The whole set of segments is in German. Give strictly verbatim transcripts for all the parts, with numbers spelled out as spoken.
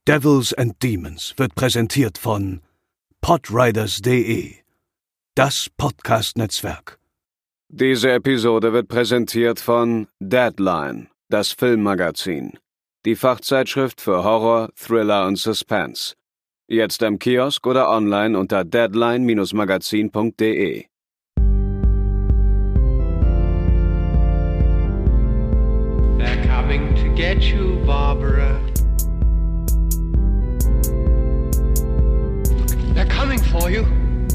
Devils and Demons wird präsentiert von podriders punkt de, das Podcast-Netzwerk. Diese Episode wird präsentiert von Deadline, das Filmmagazin, die Fachzeitschrift für Horror, Thriller und Suspense. Jetzt im Kiosk oder online unter deadline Bindestrich magazin punkt de. They're coming to get you, Barbara. They're coming for you.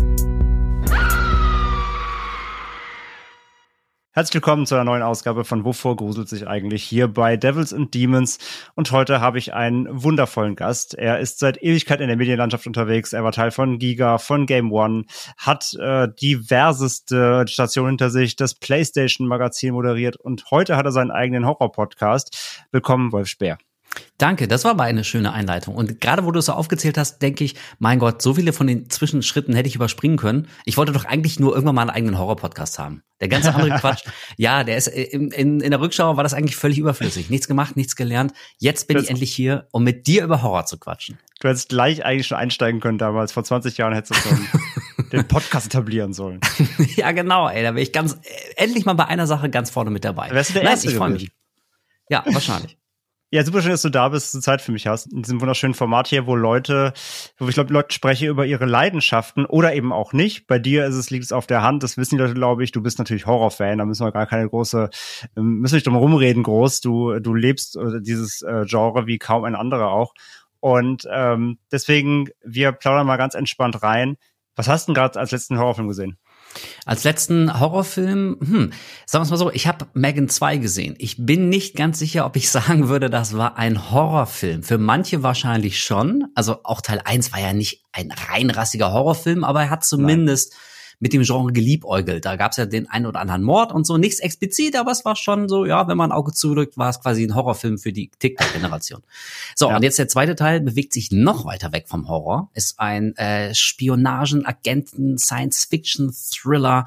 Herzlich willkommen zu einer neuen Ausgabe von Wovor gruselt sich eigentlich hier bei Devils and Demons. Und heute habe ich einen wundervollen Gast. Er ist seit Ewigkeit in der Medienlandschaft unterwegs. Er war Teil von Giga, von Game One, hat äh, diverseste Stationen hinter sich, das PlayStation-Magazin moderiert und heute hat er seinen eigenen Horror-Podcast. Willkommen, Wolf Speer. Danke, das war aber eine schöne Einleitung. Und gerade wo du es so aufgezählt hast, denke ich, mein Gott, so viele von den Zwischenschritten hätte ich überspringen können. Ich wollte doch eigentlich nur irgendwann mal einen eigenen Horror-Podcast haben. Der ganze andere Quatsch, ja, der ist in, in, in der Rückschau war das eigentlich völlig überflüssig. Nichts gemacht, nichts gelernt. Jetzt bin das ich endlich hier, um mit dir über Horror zu quatschen. Du hättest gleich eigentlich schon einsteigen können damals. Vor zwanzig Jahren hättest du schon den Podcast etablieren sollen. Ja, genau, ey, da wäre ich ganz, endlich mal bei einer Sache ganz vorne mit dabei. Wärst du der Erste Nein, ich freue gewesen. mich. Ja, wahrscheinlich. Ja, super schön, dass du da bist, dass du Zeit für mich hast. In diesem wunderschönen Format hier, wo Leute, wo ich glaube, Leute sprechen über ihre Leidenschaften oder eben auch nicht. Bei dir ist es, liegt es auf der Hand. Das wissen die Leute, glaube ich. Du bist natürlich Horrorfan. Da müssen wir gar keine große, müssen wir nicht drum rumreden groß. Du, du lebst dieses äh, Genre wie kaum ein anderer auch. Und ähm, deswegen, wir plaudern mal ganz entspannt rein. Was hast du denn gerade als letzten Horrorfilm gesehen? Als letzten Horrorfilm, hm, sagen wir es mal so, ich habe Megan zwei gesehen. Ich bin nicht ganz sicher, ob ich sagen würde, das war ein Horrorfilm. Für manche wahrscheinlich schon. Also auch Teil eins war ja nicht ein reinrassiger Horrorfilm, aber er hat zumindest Nein. mit dem Genre geliebäugelt. Da gab es ja den einen oder anderen Mord und so. Nichts explizit, aber es war schon so, ja, wenn man ein Auge zudrückt, war es quasi ein Horrorfilm für die TikTok-Generation. So, ja. Und jetzt der zweite Teil bewegt sich noch weiter weg vom Horror. Ist ein äh, Spionagen-, Agenten-, Science-Fiction-Thriller.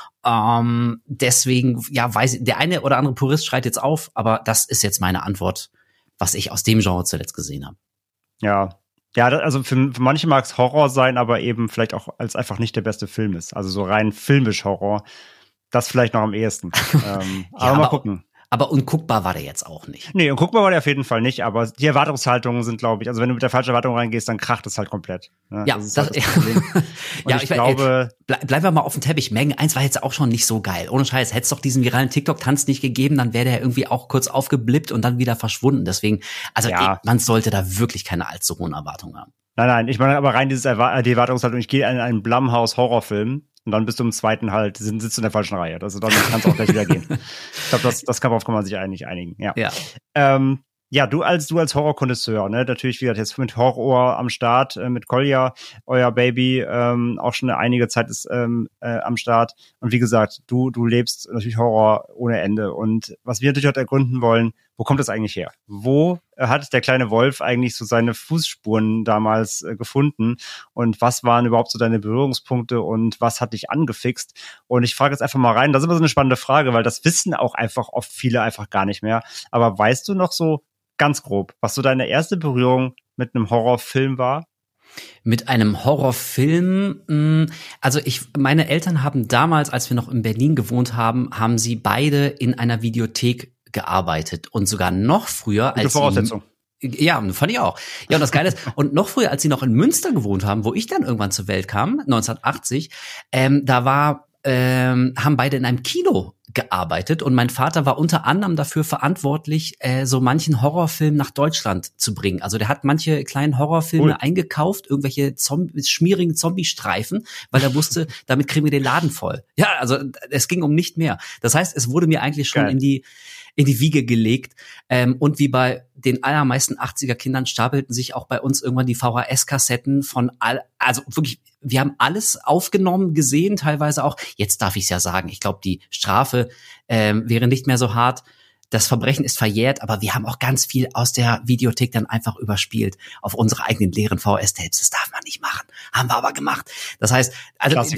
Ähm, deswegen, ja, weiß ich, der eine oder andere Purist schreit jetzt auf, aber das ist jetzt meine Antwort, was ich aus dem Genre zuletzt gesehen habe. Ja. Ja, also für, für manche mag es Horror sein, aber eben vielleicht auch als einfach nicht der beste Film ist. Also so rein filmisch Horror, das vielleicht noch am ehesten. ähm, ja, aber mal gucken. Aber unguckbar war der jetzt auch nicht. Nee, unguckbar war der auf jeden Fall nicht, aber die Erwartungshaltungen sind, glaube ich, also wenn du mit der falschen Erwartung reingehst, dann kracht es halt komplett. Ne? Ja, das, das, halt das Problem. ja, ich, ich glaube, ble- bleiben wir mal auf dem Teppich. Megan eins war jetzt auch schon nicht so geil. Ohne Scheiß, hätte es doch diesen viralen TikTok-Tanz nicht gegeben, dann wäre der irgendwie auch kurz aufgeblippt und dann wieder verschwunden. Deswegen, also ja. ey, man sollte da wirklich keine allzu hohen Erwartungen haben. Nein, nein, ich meine aber rein dieses Erwar- die Erwartungshaltung, ich gehe in einen Blumhouse-Horrorfilm und dann bist du im zweiten halt, sitzt du in der falschen Reihe. Also dann kannst du auch gleich wieder gehen. Ich glaube, das, das kann, kann man sich eigentlich einigen. Ja. Ja. Ähm, ja, du als du als Horror-Konnoisseur, ne, natürlich wieder jetzt mit Horror am Start, äh, mit Kolja, euer Baby, ähm, auch schon einige Zeit ist ähm, äh, am Start. Und wie gesagt, du du lebst natürlich Horror ohne Ende. Und was wir natürlich heute ergründen wollen, wo kommt das eigentlich her? Wo hat der kleine Wolf eigentlich so seine Fußspuren damals äh, gefunden? Und was waren überhaupt so deine Berührungspunkte und was hat dich angefixt? Und ich frage jetzt einfach mal rein, das ist immer so eine spannende Frage, weil das wissen auch einfach oft viele einfach gar nicht mehr. Aber weißt du noch so ganz grob, was so deine erste Berührung mit einem Horrorfilm war? Mit einem Horrorfilm, also ich, meine Eltern haben damals, als wir noch in Berlin gewohnt haben, haben sie beide in einer Videothek gearbeitet und sogar noch früher Gute als Voraussetzung. Sie, ja, fand ich auch. Ja, und das Geile ist, und noch früher, als sie noch in Münster gewohnt haben, wo ich dann irgendwann zur Welt kam, neunzehnhundertachtzig, ähm, da war, ähm, haben beide in einem Kino gearbeitet und mein Vater war unter anderem dafür verantwortlich, äh, so manchen Horrorfilm nach Deutschland zu bringen. Also der hat manche kleinen Horrorfilme Cool. eingekauft, irgendwelche Zomb- schmierigen Zombie-Streifen, weil er wusste, damit kriegen wir den Laden voll. Ja, also es ging um nicht mehr. Das heißt, es wurde mir eigentlich schon Geil. in die in die Wiege gelegt. Ähm, und wie bei den allermeisten achtziger Kindern stapelten sich auch bei uns irgendwann die V H S-Kassetten von all, also wirklich, wir haben alles aufgenommen, gesehen, teilweise auch. Jetzt darf ich es ja sagen, ich glaube, die Strafe ähm, wäre nicht mehr so hart. Das Verbrechen ist verjährt, aber wir haben auch ganz viel aus der Videothek dann einfach überspielt auf unsere eigenen leeren V H S-Tapes. Das darf man nicht machen. Haben wir aber gemacht. Das heißt, also Klassiker. dann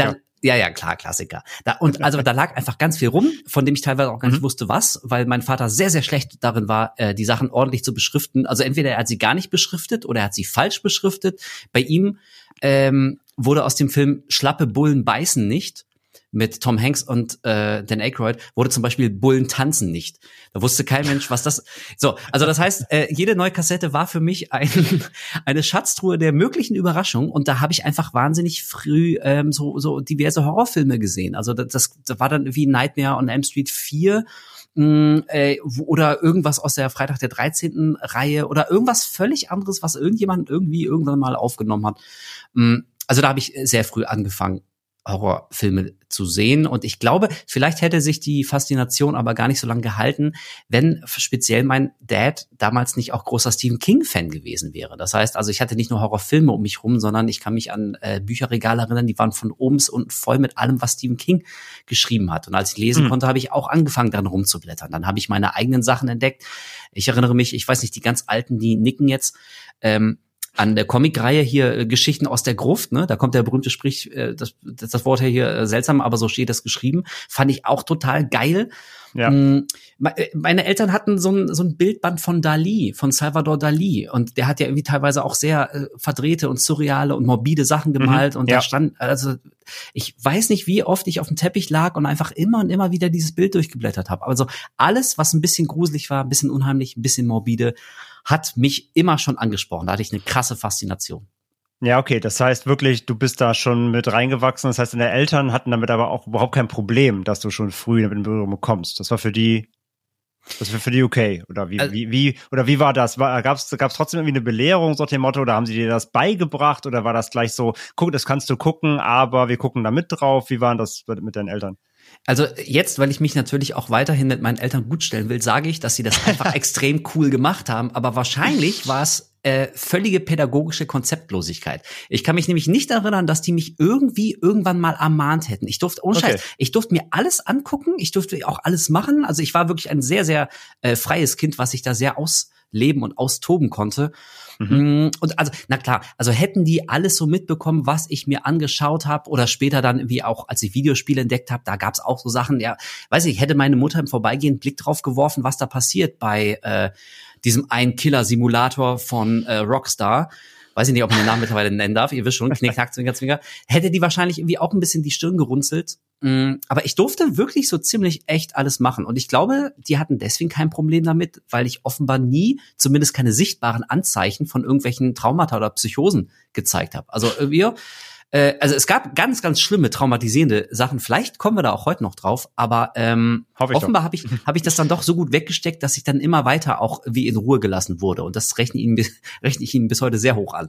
Ja, ja, klar, Klassiker. Da, und also da lag einfach ganz viel rum, von dem ich teilweise auch gar nicht mhm. wusste, was, weil mein Vater sehr, sehr schlecht darin war, äh, die Sachen ordentlich zu beschriften. Also entweder er hat sie gar nicht beschriftet oder er hat sie falsch beschriftet. Bei ihm ähm, wurde aus dem Film Schlappe Bullen beißen nicht mit Tom Hanks und äh, Dan Aykroyd, wurde zum Beispiel Bullen tanzen nicht. Da wusste kein Mensch, was das... So, also das heißt, äh, jede neue Kassette war für mich ein, eine Schatztruhe der möglichen Überraschungen und da habe ich einfach wahnsinnig früh ähm, so, so diverse Horrorfilme gesehen. Also das, das war dann wie Nightmare on Elm Street vier mh, äh, oder irgendwas aus der Freitag der dreizehnten Reihe oder irgendwas völlig anderes, was irgendjemand irgendwie irgendwann mal aufgenommen hat. Also da habe ich sehr früh angefangen, Horrorfilme zu sehen. Und ich glaube, vielleicht hätte sich die Faszination aber gar nicht so lange gehalten, wenn speziell mein Dad damals nicht auch großer Stephen King-Fan gewesen wäre. Das heißt, also ich hatte nicht nur Horrorfilme um mich rum, sondern ich kann mich an äh, Bücherregale erinnern, die waren von oben und voll mit allem, was Stephen King geschrieben hat. Und als ich lesen mhm. konnte, habe ich auch angefangen, dran rumzublättern. Dann habe ich meine eigenen Sachen entdeckt. Ich erinnere mich, ich weiß nicht, die ganz Alten, die nicken jetzt, ähm, an der Comicreihe hier äh, Geschichten aus der Gruft, ne, da kommt der berühmte Sprich, äh, das, das, das Wort hier äh, seltsam, aber so steht das geschrieben, fand ich auch total geil. Ja. Mm, meine Eltern hatten so ein, so ein Bildband von Dali, von Salvador Dali, und der hat ja irgendwie teilweise auch sehr äh, verdrehte und surreale und morbide Sachen gemalt, mhm, und ja. da stand, also ich weiß nicht, wie oft ich auf dem Teppich lag und einfach immer und immer wieder dieses Bild durchgeblättert habe. Also alles, was ein bisschen gruselig war, ein bisschen unheimlich, ein bisschen morbide, hat mich immer schon angesprochen. Da hatte ich eine krasse Faszination. Ja, okay, das heißt wirklich, du bist da schon mit reingewachsen. Das heißt, deine Eltern hatten damit aber auch überhaupt kein Problem, dass du schon früh damit in Berührung kommst. Das war für die, das war für die okay. Oder wie, also, wie, wie, oder wie war das? War, gab's, gab's trotzdem irgendwie eine Belehrung, so dem Motto, oder haben sie dir das beigebracht? Oder war das gleich so, guck, das kannst du gucken, aber wir gucken da mit drauf? Wie war das mit deinen Eltern? Also jetzt, weil ich mich natürlich auch weiterhin mit meinen Eltern gutstellen will, sage ich, dass sie das einfach extrem cool gemacht haben. Aber wahrscheinlich war es äh, völlige pädagogische Konzeptlosigkeit. Ich kann mich nämlich nicht erinnern, dass die mich irgendwie irgendwann mal ermahnt hätten. Ich durfte, ohne Scheiß, okay. ich durfte mir alles angucken, ich durfte auch alles machen. Also ich war wirklich ein sehr, sehr äh, freies Kind, was ich da sehr ausleben und austoben konnte. Mhm. Und also, na klar, also hätten die alles so mitbekommen, was ich mir angeschaut habe oder später dann irgendwie auch, als ich Videospiele entdeckt habe, da gab's auch so Sachen, ja, weiß ich, hätte meine Mutter im Vorbeigehen einen Blick drauf geworfen, was da passiert bei äh, diesem einen Killer-Simulator von äh, Rockstar, weiß ich nicht, ob man den Namen mittlerweile nennen darf, ihr wisst schon, Knick, Knack, Zwinker, Zwinker, hätte die wahrscheinlich irgendwie auch ein bisschen die Stirn gerunzelt. Aber ich durfte wirklich so ziemlich echt alles machen. Und ich glaube, die hatten deswegen kein Problem damit, weil ich offenbar nie, zumindest keine sichtbaren Anzeichen von irgendwelchen Traumata oder Psychosen gezeigt habe. Also irgendwie, äh, also es gab ganz, ganz schlimme, traumatisierende Sachen. Vielleicht kommen wir da auch heute noch drauf. Aber ähm, offenbar habe ich, hab ich das dann doch so gut weggesteckt, dass ich dann immer weiter auch wie in Ruhe gelassen wurde. Und das rechne ich ihnen, rechne ich ihnen bis heute sehr hoch an.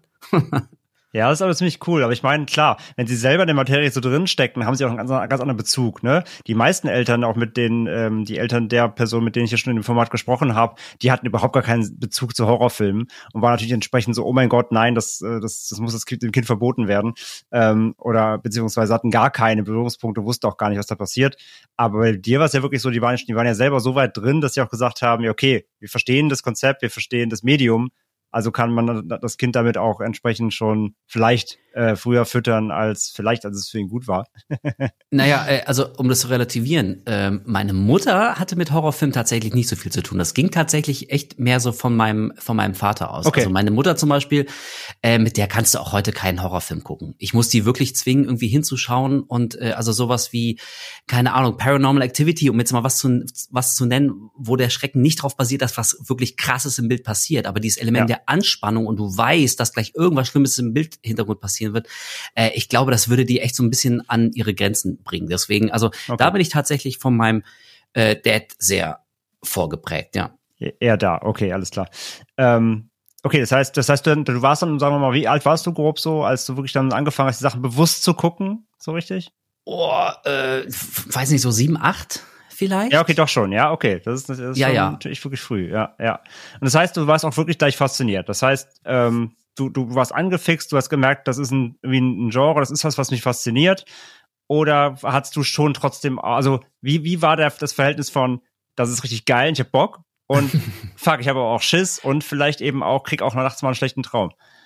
Ja, das ist aber ziemlich cool. Aber ich meine, klar, wenn sie selber in der Materie so drin stecken, haben sie auch einen ganz, ganz anderen Bezug, ne? Die meisten Eltern, auch mit denen, ähm, die Eltern der Person, mit denen ich ja schon in dem Format gesprochen habe, die hatten überhaupt gar keinen Bezug zu Horrorfilmen und waren natürlich entsprechend so, oh mein Gott, nein, das, das, das muss das kind, dem Kind verboten werden. Ähm, oder beziehungsweise hatten gar keine Berührungspunkte, wussten auch gar nicht, was da passiert. Aber bei dir war es ja wirklich so, die waren, die waren ja selber so weit drin, dass sie auch gesagt haben, ja, okay, wir verstehen das Konzept, wir verstehen das Medium. Also kann man das Kind damit auch entsprechend schon vielleicht äh, früher füttern, als vielleicht, als es für ihn gut war. Naja, äh, also um das zu relativieren, äh, meine Mutter hatte mit Horrorfilmen tatsächlich nicht so viel zu tun. Das ging tatsächlich echt mehr so von meinem von meinem Vater aus. Okay. Also meine Mutter zum Beispiel, äh, mit der kannst du auch heute keinen Horrorfilm gucken. Ich muss die wirklich zwingen, irgendwie hinzuschauen und äh, also sowas wie, keine Ahnung, Paranormal Activity, um jetzt mal was zu was zu nennen, wo der Schrecken nicht drauf basiert, dass was wirklich Krasses im Bild passiert, aber dieses Element ja. der Anspannung und du weißt, dass gleich irgendwas Schlimmes im Bildhintergrund passieren wird. Äh, ich glaube, das würde die echt so ein bisschen an ihre Grenzen bringen. Deswegen, also okay. da bin ich tatsächlich von meinem äh, Dad sehr vorgeprägt, ja. Eher da, okay, alles klar. Ähm, okay, das heißt, das heißt, du, du warst dann, sagen wir mal, wie alt warst du grob so, als du wirklich dann angefangen hast, die Sachen bewusst zu gucken, so richtig? Oh, äh, weiß nicht, so sieben, acht? Vielleicht? Ja, okay, doch schon, ja, okay. Das ist, das ist ja, schon ja. natürlich wirklich früh, ja, ja. Und das heißt, du warst auch wirklich gleich fasziniert. Das heißt, ähm, du, du warst angefixt, du hast gemerkt, das ist ein, wie ein Genre, das ist was, was mich fasziniert. Oder hattest du schon trotzdem, also wie, wie war der, das Verhältnis von, das ist richtig geil, ich hab Bock und fuck, ich habe aber auch Schiss und vielleicht eben auch, krieg auch nachts mal einen schlechten Traum?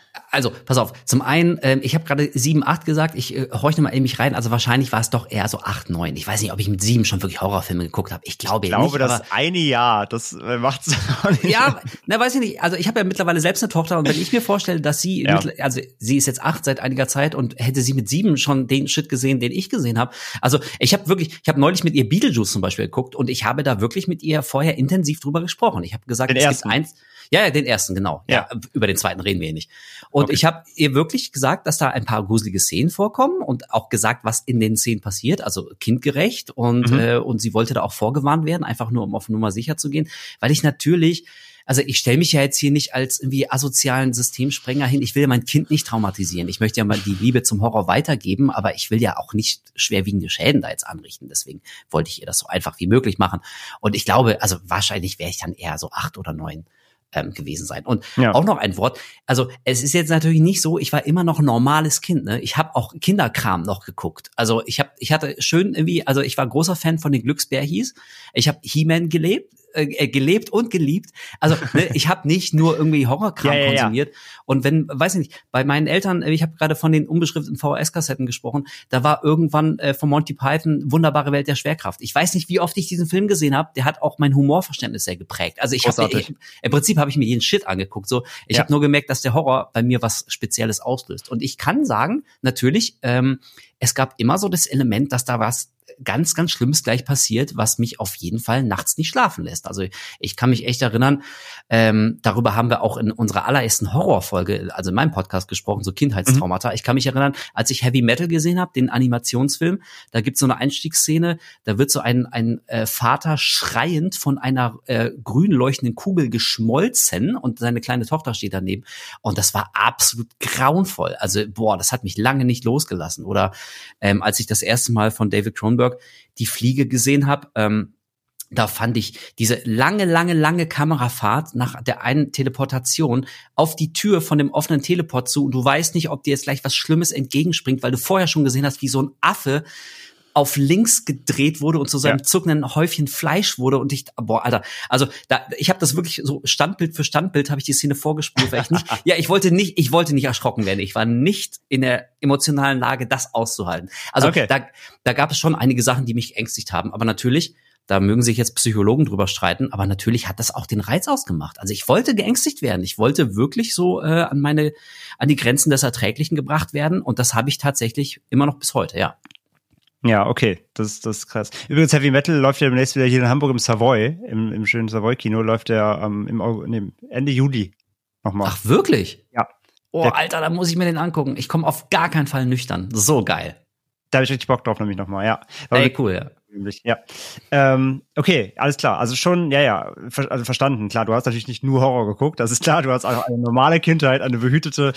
Also, pass auf. Zum einen, ähm, ich habe gerade sieben, acht gesagt. Ich äh, horche mal in mich rein. Also wahrscheinlich war es doch eher so acht, neun. Ich weiß nicht, ob ich mit sieben schon wirklich Horrorfilme geguckt habe. Ich glaube ich glaube, nicht. das aber eine Jahr, das äh, macht's auch nicht. Ja, na, weiß ich nicht. Also ich habe ja mittlerweile selbst eine Tochter und wenn ich mir vorstelle, dass sie, Ja. mittler- also sie ist jetzt acht seit einiger Zeit und hätte sie mit sieben schon den Shit gesehen, den ich gesehen habe. Also ich habe wirklich, ich habe neulich mit ihr Beetlejuice zum Beispiel geguckt und ich habe da wirklich mit ihr vorher intensiv drüber gesprochen. Ich habe gesagt, Den es ersten. gibt eins. Ja, ja, den ersten, genau. Ja. Ja. Über den zweiten reden wir hier nicht. Und Okay. ich habe ihr wirklich gesagt, dass da ein paar gruselige Szenen vorkommen und auch gesagt, was in den Szenen passiert, also kindgerecht und Mhm. äh, und sie wollte da auch vorgewarnt werden, einfach nur um auf Nummer sicher zu gehen, weil ich natürlich, also ich stelle mich ja jetzt hier nicht als irgendwie asozialen Systemsprenger hin. Ich will ja mein Kind nicht traumatisieren. Ich möchte ja mal die Liebe zum Horror weitergeben, aber ich will ja auch nicht schwerwiegende Schäden da jetzt anrichten. Deswegen wollte ich ihr das so einfach wie möglich machen. Und ich glaube, also wahrscheinlich wäre ich dann eher so acht oder neun ähm, gewesen sein. Und Ja. auch noch ein Wort. Also es ist jetzt natürlich nicht so, ich war immer noch ein normales Kind. Ne? Ich habe auch Kinderkram noch geguckt. Also ich habe, ich hatte schön irgendwie, also ich war großer Fan von den Glücksbärhis. Ich habe He-Man gelebt. Äh, gelebt und geliebt. Also ne, ich habe nicht nur irgendwie Horrorkram Ja, ja, ja. konsumiert. Und wenn, weiß ich nicht, bei meinen Eltern, ich habe gerade von den unbeschrifteten V H S-Kassetten gesprochen, da war irgendwann äh, von Monty Python Wunderbare Welt der Schwerkraft. Ich weiß nicht, wie oft ich diesen Film gesehen habe. Der hat auch mein Humorverständnis sehr geprägt. Also ich habe, Großartig. im Prinzip habe ich mir jeden Shit angeguckt. So, ich Ja. habe nur gemerkt, dass der Horror bei mir was Spezielles auslöst. Und ich kann sagen, natürlich, ähm, es gab immer so das Element, dass da was ganz, ganz Schlimmes gleich passiert, was mich auf jeden Fall nachts nicht schlafen lässt. Also ich kann mich echt erinnern, ähm, darüber haben wir auch in unserer allerersten Horrorfolge, also in meinem Podcast gesprochen, so Kindheitstraumata. Mhm. Ich kann mich erinnern, als ich Heavy Metal gesehen habe, den Animationsfilm, da gibt's so eine Einstiegsszene, da wird so ein, ein äh, Vater schreiend von einer äh, grün leuchtenden Kugel geschmolzen und seine kleine Tochter steht daneben. Und das war absolut grauenvoll. Also boah, das hat mich lange nicht losgelassen. Oder ähm, als ich das erste Mal von David Cronenberg die Fliege gesehen habe, ähm, da fand ich diese lange, lange, lange Kamerafahrt nach der einen Teleportation auf die Tür von dem offenen Teleport zu und du weißt nicht, ob dir jetzt gleich was Schlimmes entgegenspringt, weil du vorher schon gesehen hast, wie so ein Affe auf links gedreht wurde und zu seinem ja. zuckenden Häufchen Fleisch wurde und ich, boah, Alter, also da, ich habe das wirklich so Standbild für Standbild habe ich die Szene vorgespult, weil ich nicht, ja, ich wollte nicht, ich wollte nicht erschrocken werden, ich war nicht in der emotionalen Lage, das auszuhalten. Also okay. da, da gab es schon einige Sachen, die mich geängstigt haben, aber natürlich, da mögen sich jetzt Psychologen drüber streiten, aber natürlich hat das auch den Reiz ausgemacht. Also ich wollte geängstigt werden, ich wollte wirklich so äh, an meine, an die Grenzen des Erträglichen gebracht werden und das habe ich tatsächlich immer noch bis heute, ja. Ja, okay, das, das ist krass. Übrigens, Heavy Metal läuft ja demnächst wieder hier in Hamburg im Savoy, im, im schönen Savoy-Kino, läuft der ähm, im Au- nee, Ende Juli nochmal. Ach, wirklich? Ja. Oh, Der- Alter, da muss ich mir den angucken. Ich komme auf gar keinen Fall nüchtern. So geil. Da habe ich richtig Bock drauf, nämlich nochmal, ja. Weil Ey, cool, ja. Nämlich, ja. Ähm, okay, alles klar. Also schon, ja, ja, ver also verstanden. Klar, du hast natürlich nicht nur Horror geguckt, das ist klar. Du hast auch eine normale Kindheit, eine behütete,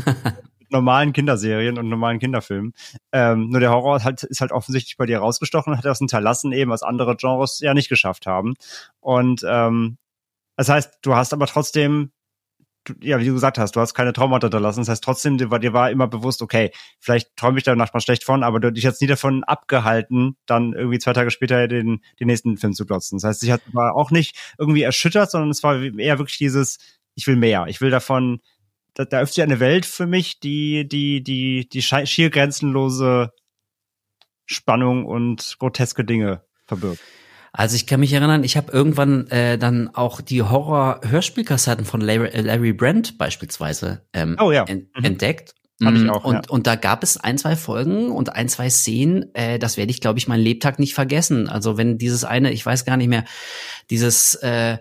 mit normalen Kinderserien und normalen Kinderfilmen. Ähm, nur der Horror halt, ist halt offensichtlich bei dir rausgestochen und hat das hinterlassen, eben was andere Genres ja nicht geschafft haben. Und ähm, das heißt, du hast aber trotzdem, du, ja, wie du gesagt hast, du hast keine Traumata hinterlassen. Das heißt trotzdem, dir war, dir war immer bewusst, okay, vielleicht träume ich da nachts mal schlecht von, aber du hast dich jetzt nie davon abgehalten, dann irgendwie zwei Tage später den, den nächsten Film zu glotzen. Das heißt, ich war auch nicht irgendwie erschüttert, sondern es war eher wirklich dieses, ich will mehr. Ich will davon, da, da öffnet sich eine Welt für mich, die, die, die, die schei- schier grenzenlose Spannung und groteske Dinge verbirgt. Also ich kann mich erinnern, ich habe irgendwann äh, dann auch die Horror-Hörspielkassetten von Larry, äh, Larry Brand beispielsweise ähm, Oh ja. en Mhm. entdeckt. Hab ich Mm, auch, und, ja. und da gab es ein, zwei Folgen und ein, zwei Szenen, äh, das werde ich, glaube ich, meinen Lebtag nicht vergessen. Also wenn dieses eine, ich weiß gar nicht mehr, dieses äh,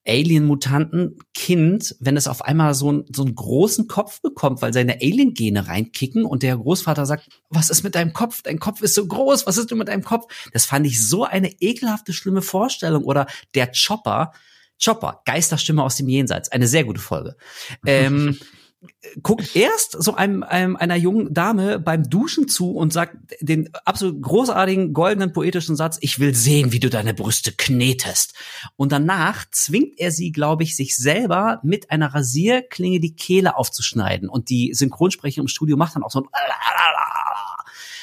Alien-Mutanten-Kind, wenn es auf einmal so, ein, so einen großen Kopf bekommt, weil seine Alien-Gene reinkicken und der Großvater sagt, was ist mit deinem Kopf? Dein Kopf ist so groß, was ist denn mit deinem Kopf? Das fand ich so eine ekelhafte, schlimme Vorstellung. Oder der Chopper, Chopper, Geisterstimme aus dem Jenseits, eine sehr gute Folge. Ähm, guckt erst so einem, einem einer jungen Dame beim Duschen zu und sagt den absolut großartigen, goldenen, poetischen Satz, ich will sehen, wie du deine Brüste knetest. Und danach zwingt er sie, glaube ich, sich selber mit einer Rasierklinge die Kehle aufzuschneiden. Und die Synchronsprecherin im Studio macht dann auch so ein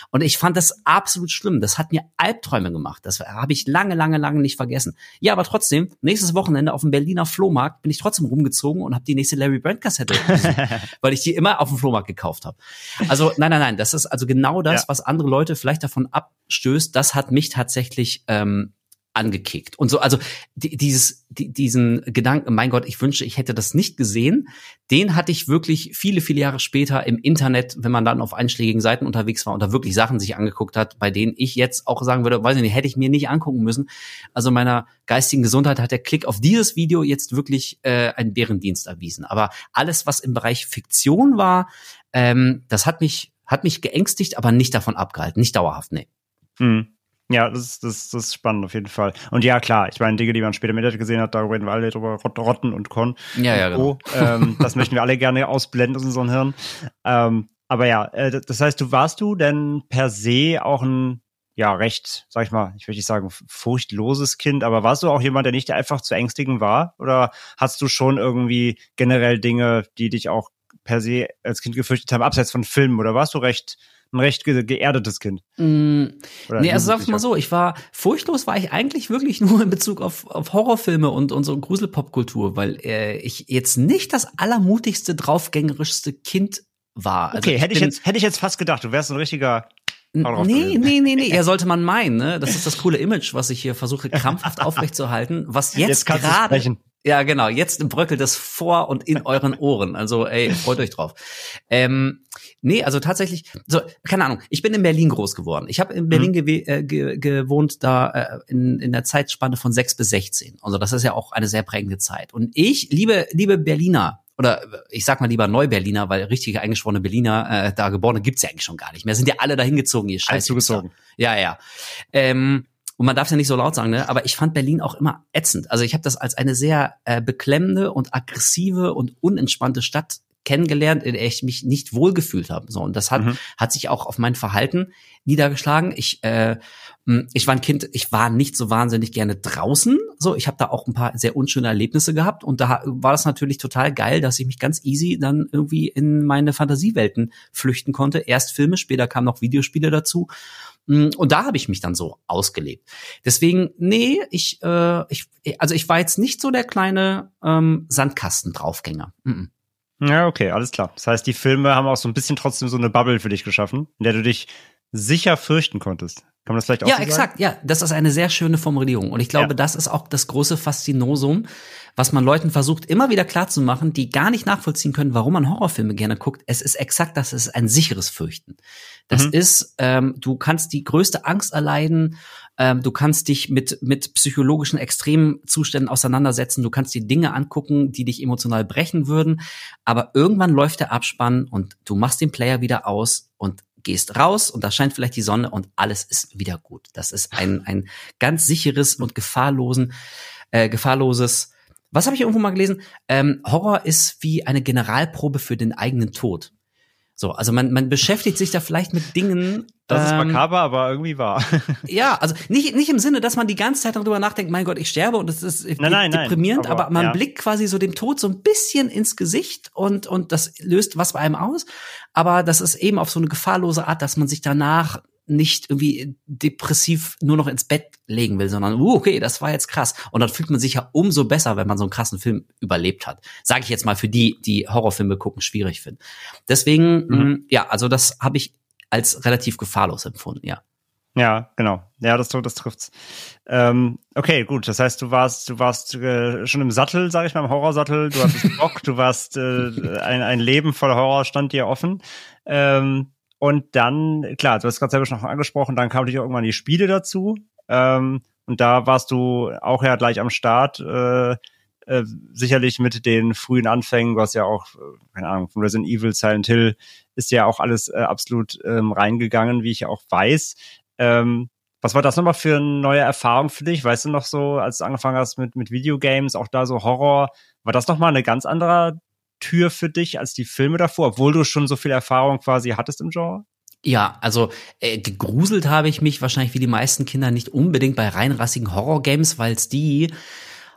Und ich fand das absolut schlimm. Das hat mir Albträume gemacht. Das habe ich lange, lange, lange nicht vergessen. Ja, aber trotzdem, nächstes Wochenende auf dem Berliner Flohmarkt bin ich trotzdem rumgezogen und habe die nächste Larry Brand-Kassette weil ich die immer auf dem Flohmarkt gekauft habe. Also nein, nein, nein, das ist also genau das, ja. was andere Leute vielleicht davon abstößt. Das hat mich tatsächlich ähm, angekickt. Und so, also die, dieses, die, diesen Gedanken, mein Gott, ich wünsche, ich hätte das nicht gesehen, den hatte ich wirklich viele, viele Jahre später im Internet, wenn man dann auf einschlägigen Seiten unterwegs war und da wirklich Sachen sich angeguckt hat, bei denen ich jetzt auch sagen würde, weiß ich nicht, hätte ich mir nicht angucken müssen. Also meiner geistigen Gesundheit hat der Klick auf dieses Video jetzt wirklich äh, einen Bärendienst erwiesen. Aber alles, was im Bereich Fiktion war, ähm, das hat mich, hat mich geängstigt, aber nicht davon abgehalten, nicht dauerhaft, nee. Hm. Ja, das ist, das, das ist spannend auf jeden Fall. Und ja, klar, ich meine, Dinge, die man später im Internet gesehen hat, da reden wir alle drüber, Rotten und Con. Ja, ja, genau. Ähm, das möchten wir alle gerne ausblenden aus unserem Hirn. Ähm, aber ja, äh, das heißt, du warst du denn per se auch ein, ja, recht, sag ich mal, ich will nicht sagen furchtloses Kind, aber warst du auch jemand, der nicht einfach zu ängstigen war? Oder hast du schon irgendwie generell Dinge, die dich auch per se als Kind gefürchtet haben, abseits von Filmen? Oder warst du recht ein recht ge- geerdetes Kind? Mm, nee, also sag's mal so, ich war, furchtlos war ich eigentlich wirklich nur in Bezug auf, auf Horrorfilme und, und so Gruselpopkultur, weil äh, ich jetzt nicht das allermutigste, draufgängerischste Kind war. Also okay, ich hätte ich bin, jetzt, hätte ich jetzt fast gedacht, du wärst ein richtiger Nee, nee, nee, nee, ja, sollte man meinen, ne? Das ist das coole Image, was ich hier versuche krampfhaft aufrechtzuerhalten, was jetzt, jetzt gerade, ja, genau, jetzt bröckelt es vor und in euren Ohren. Also, ey, freut euch drauf. Ähm, nee, also tatsächlich, so, keine Ahnung, ich bin in Berlin groß geworden. Ich habe in Berlin mhm. gew- äh, ge- gewohnt, da äh, in, in der Zeitspanne von sechs bis sechzehn. Also, das ist ja auch eine sehr prägende Zeit. Und ich, liebe, liebe Berliner, oder ich sag mal lieber Neuberliner, weil richtige eingeschworene Berliner, äh, da Geborene gibt's ja eigentlich schon gar nicht mehr. Sind ja alle dahin gezogen, ihr Scheiß. Zugezogen. Ja, ja. Ähm, und man darf ja nicht so laut sagen, ne? Aber ich fand Berlin auch immer ätzend. Also ich habe das als eine sehr äh, beklemmende und aggressive und unentspannte Stadt kennengelernt, in der ich mich nicht wohlgefühlt habe. So, und das hat, mhm. hat sich auch auf mein Verhalten niedergeschlagen. Ich, äh, ich war ein Kind, ich war nicht so wahnsinnig gerne draußen. So, ich habe da auch ein paar sehr unschöne Erlebnisse gehabt. Und da war das natürlich total geil, dass ich mich ganz easy dann irgendwie in meine Fantasiewelten flüchten konnte. Erst Filme, später kamen noch Videospiele dazu. Und da habe ich mich dann so ausgelebt. Deswegen, nee, ich, äh, ich, also ich war jetzt nicht so der kleine ähm, Sandkasten-Draufgänger. Mhm. Ja, okay, alles klar. Das heißt, die Filme haben auch so ein bisschen trotzdem so eine Bubble für dich geschaffen, in der du dich sicher fürchten konntest. Kann man das vielleicht auch ja, so sagen? Ja, exakt. Ja, das ist eine sehr schöne Formulierung. Und ich glaube, ja. das ist auch das große Faszinosum, was man Leuten versucht, immer wieder klarzumachen, die gar nicht nachvollziehen können, warum man Horrorfilme gerne guckt. Es ist exakt das, es ist ein sicheres Fürchten. Das mhm. ist, ähm, du kannst die größte Angst erleiden, ähm, du kannst dich mit mit psychologischen Extremzuständen auseinandersetzen, du kannst die Dinge angucken, die dich emotional brechen würden, aber irgendwann läuft der Abspann und du machst den Player wieder aus und gehst raus und da scheint vielleicht die Sonne und alles ist wieder gut. Das ist ein ein ganz sicheres und gefahrlosen, äh, gefahrloses. Was habe ich irgendwo mal gelesen? Ähm, Horror ist wie eine Generalprobe für den eigenen Tod. So, also man man beschäftigt sich da vielleicht mit Dingen. Das ist ähm, makaber, aber irgendwie wahr. Ja, also nicht nicht im Sinne, dass man die ganze Zeit darüber nachdenkt, mein Gott, ich sterbe und das ist nein, nein, deprimierend, nein, aber, aber man ja. blickt quasi so dem Tod so ein bisschen ins Gesicht und und das löst was bei einem aus. Aber das ist eben auf so eine gefahrlose Art, dass man sich danach nicht irgendwie depressiv nur noch ins Bett legen will, sondern, uh, okay, das war jetzt krass. Und dann fühlt man sich ja umso besser, wenn man so einen krassen Film überlebt hat. Sage ich jetzt mal für die, die Horrorfilme gucken, schwierig finden. Deswegen, mhm. mh, ja, also das habe ich als relativ gefahrlos empfunden, ja. Ja, genau. Ja, das, das trifft's. Ähm, okay, gut. Das heißt, du warst, du warst äh, schon im Sattel, sag ich mal, im Horrorsattel. Du hattest Bock, du warst äh, ein, ein Leben voller Horror stand dir offen. Ähm, Und dann, klar, du hast gerade selber schon angesprochen, dann kamen natürlich auch irgendwann die Spiele dazu. Ähm, und da warst du auch ja gleich am Start, äh, äh, sicherlich mit den frühen Anfängen. Du hast ja auch, äh, keine Ahnung, von Resident Evil, Silent Hill ist ja auch alles äh, absolut ähm, reingegangen, wie ich ja auch weiß. Ähm, was war das nochmal für eine neue Erfahrung für dich? Weißt du noch so, als du angefangen hast mit, mit Videogames, auch da so Horror, war das nochmal eine ganz andere Tür für dich als die Filme davor, obwohl du schon so viel Erfahrung quasi hattest im Genre? Ja, also äh, gegruselt habe ich mich wahrscheinlich wie die meisten Kinder nicht unbedingt bei reinrassigen Horror-Games, weil es die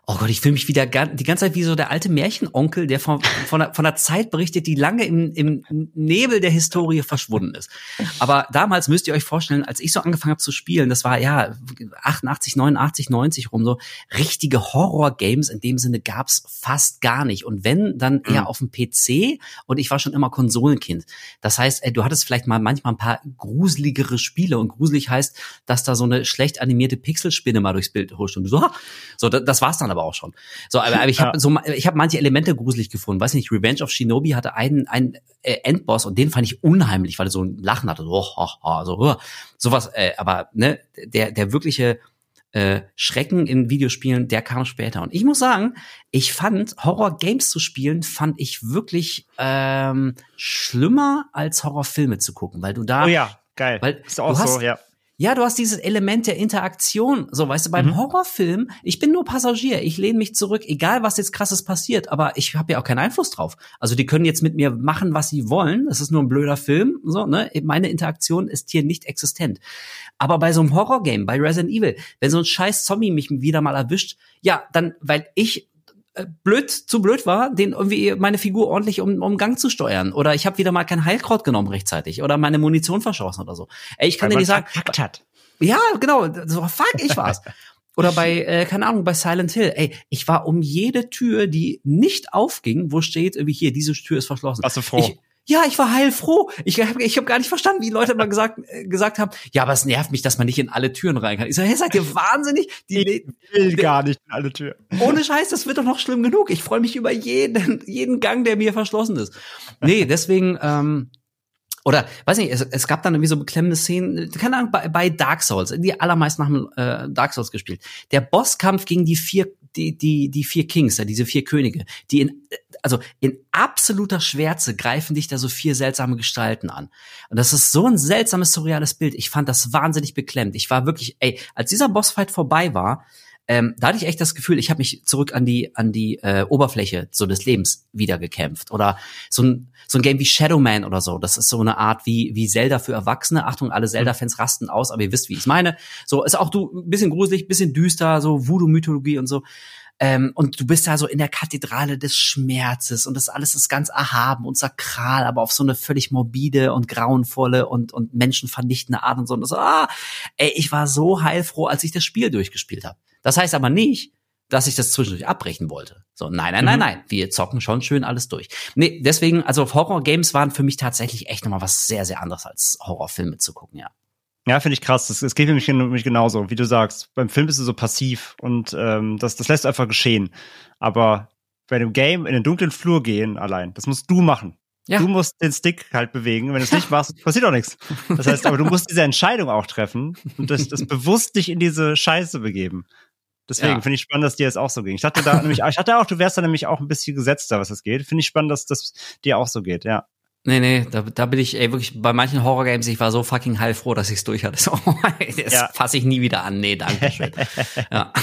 Oh Gott, ich fühle mich wieder ga- die ganze Zeit wie so der alte Märchenonkel, der von, von, der, von der Zeit berichtet, die lange im, im Nebel der Historie verschwunden ist. Aber damals müsst ihr euch vorstellen, als ich so angefangen habe zu spielen, das war ja achtundachtzig, neunundachtzig, neunzig rum so, richtige Horror-Games in dem Sinne gab's fast gar nicht. Und wenn, dann eher mhm. auf dem P C, und ich war schon immer Konsolenkind. Das heißt, ey, du hattest vielleicht mal manchmal ein paar gruseligere Spiele, und gruselig heißt, dass da so eine schlecht animierte Pixelspinne mal durchs Bild huscht und so, so das war's dann aber auch schon. So, aber, aber ich habe so, ich habe manche Elemente gruselig gefunden. Weiß nicht, Revenge of Shinobi hatte einen, einen äh, Endboss, und den fand ich unheimlich, weil er so ein Lachen hatte, so, oh, oh, so, oh, sowas. Äh, aber ne, der, der wirkliche äh, Schrecken in Videospielen, der kam später. Und ich muss sagen, ich fand Horror-Games zu spielen, fand ich wirklich ähm, schlimmer als Horrorfilme zu gucken, weil du da, oh ja, geil, weil ist auch du hast, so, ja. Ja, du hast dieses Element der Interaktion. So, weißt du, beim mhm. Horrorfilm, ich bin nur Passagier, ich lehne mich zurück, egal was jetzt krasses passiert, aber ich habe ja auch keinen Einfluss drauf. Also die können jetzt mit mir machen, was sie wollen. Das ist nur ein blöder Film. So, ne? Meine Interaktion ist hier nicht existent. Aber bei so einem Horrorgame, bei Resident Evil, wenn so ein scheiß Zombie mich wieder mal erwischt, ja, dann, weil ich blöd, zu blöd war, den irgendwie meine Figur ordentlich um, um Gang zu steuern. Oder ich habe wieder mal kein Heilkraut genommen rechtzeitig. Oder meine Munition verschossen oder so. Ey, ich kann dir nicht sagen. Hat. Ja, genau. So, fuck, ich war's. Oder bei, äh, keine Ahnung, bei Silent Hill. Ey, ich war um jede Tür, die nicht aufging, wo steht, irgendwie hier, diese Tür ist verschlossen. Warst du froh? Ich, Ja, ich war heilfroh. Ich habe ich hab gar nicht verstanden, wie Leute mal gesagt äh, gesagt haben, ja, aber es nervt mich, dass man nicht in alle Türen rein kann. Ich so, hey, seid ihr wahnsinnig? Die, ich will die, gar nicht in alle Türen. Ohne Scheiß, das wird doch noch schlimm genug. Ich freue mich über jeden jeden Gang, der mir verschlossen ist. Nee, deswegen, ähm, oder, weiß nicht, es, es gab dann irgendwie so beklemmende Szenen, keine Ahnung, bei, bei Dark Souls. Die allermeisten haben äh, Dark Souls gespielt. Der Bosskampf gegen die vier die die die vier Kings, ja, diese vier Könige, die in also in absoluter Schwärze greifen dich da so vier seltsame Gestalten an. Und das ist so ein seltsames, surreales Bild. Ich fand das wahnsinnig beklemmt. Ich war wirklich, ey, als dieser Bossfight vorbei war, ähm, da hatte ich echt das Gefühl, ich habe mich zurück an die an die äh, Oberfläche so des Lebens wieder gekämpft. Oder so ein so ein Game wie Shadow Man oder so. Das ist so eine Art wie wie Zelda für Erwachsene. Achtung, alle Zelda-Fans rasten aus, aber ihr wisst, wie ich es meine. So ist auch du ein bisschen gruselig, bisschen düster, so Voodoo-Mythologie und so. Ähm, und du bist da so in der Kathedrale des Schmerzes, und das alles ist ganz erhaben und sakral, aber auf so eine völlig morbide und grauenvolle und und menschenvernichtende Art und so. Und so, ah, ey, ich war so heilfroh, als ich das Spiel durchgespielt habe. Das heißt aber nicht, dass ich das zwischendurch abbrechen wollte. So, nein, nein, nein, Mhm. nein. Wir zocken schon schön alles durch. Nee, deswegen, also Horror-Games waren für mich tatsächlich echt nochmal was sehr, sehr anderes als Horrorfilme zu gucken, ja. Ja, finde ich krass. Das, das geht für mich, mich genauso, wie du sagst. Beim Film bist du so passiv, und ähm, das, das lässt einfach geschehen. Aber bei einem Game in den dunklen Flur gehen allein, das musst du machen. Ja. Du musst den Stick halt bewegen. Wenn du es nicht machst, passiert auch nichts. Das heißt, aber du musst diese Entscheidung auch treffen und das, das bewusst dich in diese Scheiße begeben. Deswegen Ja. finde ich spannend, dass dir das auch so ging. Ich dachte da nämlich, ich dachte auch, du wärst da nämlich auch ein bisschen gesetzter, was das geht. Finde ich spannend, dass das dir auch so geht, ja. Nee, nee, da, da bin ich, ey, wirklich, bei manchen Horror-Games, ich war so fucking heilfroh, dass ich's durch hatte. So, das Ja. fasse ich nie wieder an. Nee, danke schön. Ja.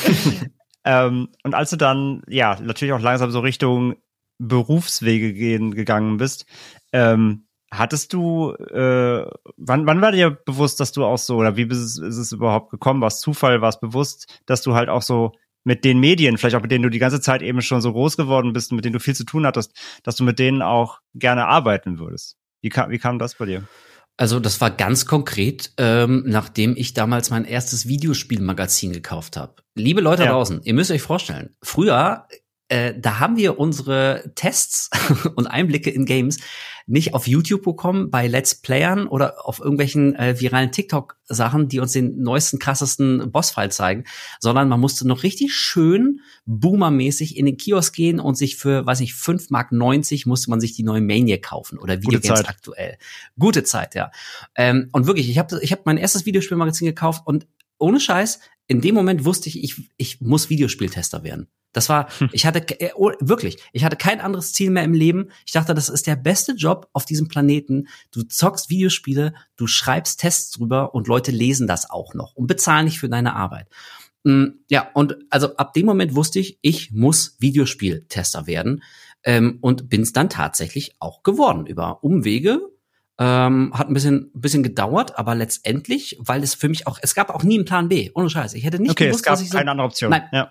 Ähm, und als du dann, ja, natürlich auch langsam so Richtung Berufswege gehen, gegangen bist, ähm, hattest du, äh, wann, wann war dir bewusst, dass du auch so, oder wie ist es, ist es überhaupt gekommen? War es Zufall, war es bewusst, dass du halt auch so mit den Medien, vielleicht auch mit denen du die ganze Zeit eben schon so groß geworden bist und mit denen du viel zu tun hattest, dass du mit denen auch gerne arbeiten würdest? Wie kam, wie kam das bei dir? Also das war ganz konkret, ähm, nachdem ich damals mein erstes Videospielmagazin gekauft habe. Liebe Leute Ja. draußen, ihr müsst euch vorstellen, früher, äh, da haben wir unsere Tests und Einblicke in Games nicht auf YouTube bekommen, bei Let's Playern oder auf irgendwelchen äh, viralen TikTok-Sachen, die uns den neuesten, krassesten Bossfight zeigen, sondern man musste noch richtig schön boomermäßig in den Kiosk gehen und sich für, weiß nicht, fünf Mark neunzig musste man sich die neue Maniac kaufen oder Gute Videogames Zeit. aktuell. Gute Zeit, ja. Ähm, und wirklich, ich habe ich hab mein erstes Videospielmagazin gekauft, und ohne Scheiß, in dem Moment wusste ich, ich, ich muss Videospieltester werden. Das war, ich hatte, äh, oh, wirklich, ich hatte kein anderes Ziel mehr im Leben. Ich dachte, das ist der beste Job auf diesem Planeten. Du zockst Videospiele, du schreibst Tests drüber, und Leute lesen das auch noch und bezahlen nicht für deine Arbeit. Mm, ja, und also ab dem Moment wusste ich, ich muss Videospieltester werden, ähm, und bin es dann tatsächlich auch geworden über Umwege. Ähm, hat ein bisschen, bisschen gedauert, aber letztendlich, weil es für mich auch, es gab auch nie einen Plan B, ohne Scheiß. Ich hätte nicht Okay, gewusst, es gab was ich so, keine andere Option. Nein, Ja. nein.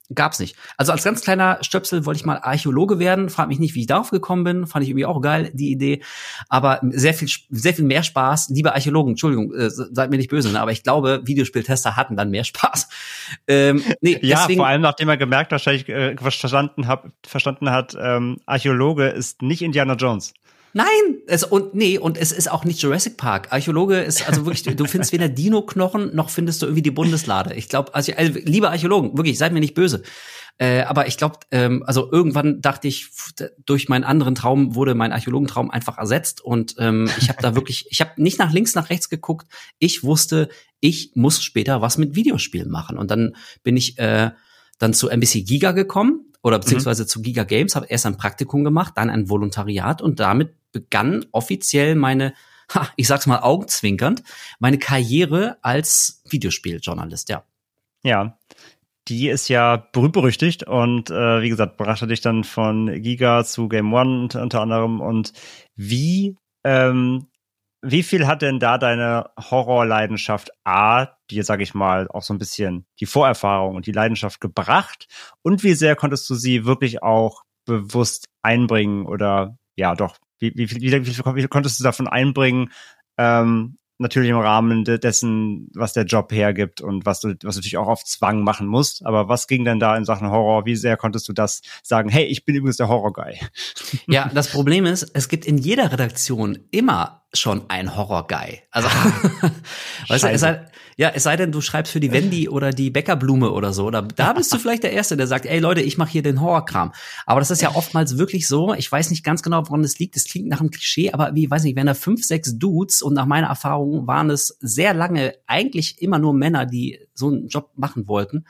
gab's nicht. Also als ganz kleiner Stöpsel wollte ich mal Archäologe werden. Frag mich nicht, wie ich darauf gekommen bin. Fand ich irgendwie auch geil, die Idee. Aber sehr viel, sehr viel mehr Spaß. Liebe Archäologen, Entschuldigung, äh, seid mir nicht böse, ne? Aber ich glaube, Videospieltester hatten dann mehr Spaß. Ähm, nee, ja, deswegen, vor allem nachdem er gemerkt, wahrscheinlich äh, verstanden, hab, verstanden hat, ähm, Archäologe ist nicht Indiana Jones. Nein, es, und nee, und es ist auch nicht Jurassic Park. Archäologe ist also wirklich, du findest weder Dino-Knochen, noch findest du irgendwie die Bundeslade. Ich glaube, also, also, liebe Archäologen, wirklich, seid mir nicht böse. Äh, aber ich glaube, ähm, also irgendwann dachte ich, durch meinen anderen Traum wurde mein Archäologentraum einfach ersetzt. Und ähm, ich habe da wirklich, ich habe nicht nach links, nach rechts geguckt. Ich wusste, ich muss später was mit Videospielen machen. Und dann bin ich äh, dann zu N B C Giga gekommen. Oder beziehungsweise mhm. zu Giga Games, habe erst ein Praktikum gemacht, dann ein Volontariat und damit begann offiziell meine, ha, ich sag's mal augenzwinkernd, meine Karriere als Videospieljournalist, ja. Ja, die ist ja berühmt-berüchtigt und äh, wie gesagt, brachte dich dann von Giga zu Game One unter, unter anderem. Und wie ähm, wie viel hat denn da deine Horrorleidenschaft A, dir, sag ich mal, auch so ein bisschen die Vorerfahrung und die Leidenschaft gebracht? Und wie sehr konntest du sie wirklich auch bewusst einbringen? Oder ja, doch, wie, wie, wie, wie, viel, wie viel konntest du davon einbringen? Ähm, natürlich im Rahmen de- dessen, was der Job hergibt und was du, was du natürlich auch auf Zwang machen musst. Aber was ging denn da in Sachen Horror? Wie sehr konntest du das sagen? Hey, ich bin übrigens der Horror-Guy. Ja, das Problem ist, es gibt in jeder Redaktion immer schon ein Horror-Guy. Also, weißt du, es sei, ja, es sei denn, du schreibst für die Wendy oder die Bäckerblume oder so. Oder da bist du vielleicht der Erste, der sagt, ey Leute, ich mache hier den Horrorkram. Aber das ist ja oftmals wirklich so. Ich weiß nicht ganz genau, woran das liegt. Es klingt nach einem Klischee, aber wie, weiß nicht, wenn da fünf, sechs Dudes und nach meiner Erfahrung waren es sehr lange eigentlich immer nur Männer, die so einen Job machen wollten.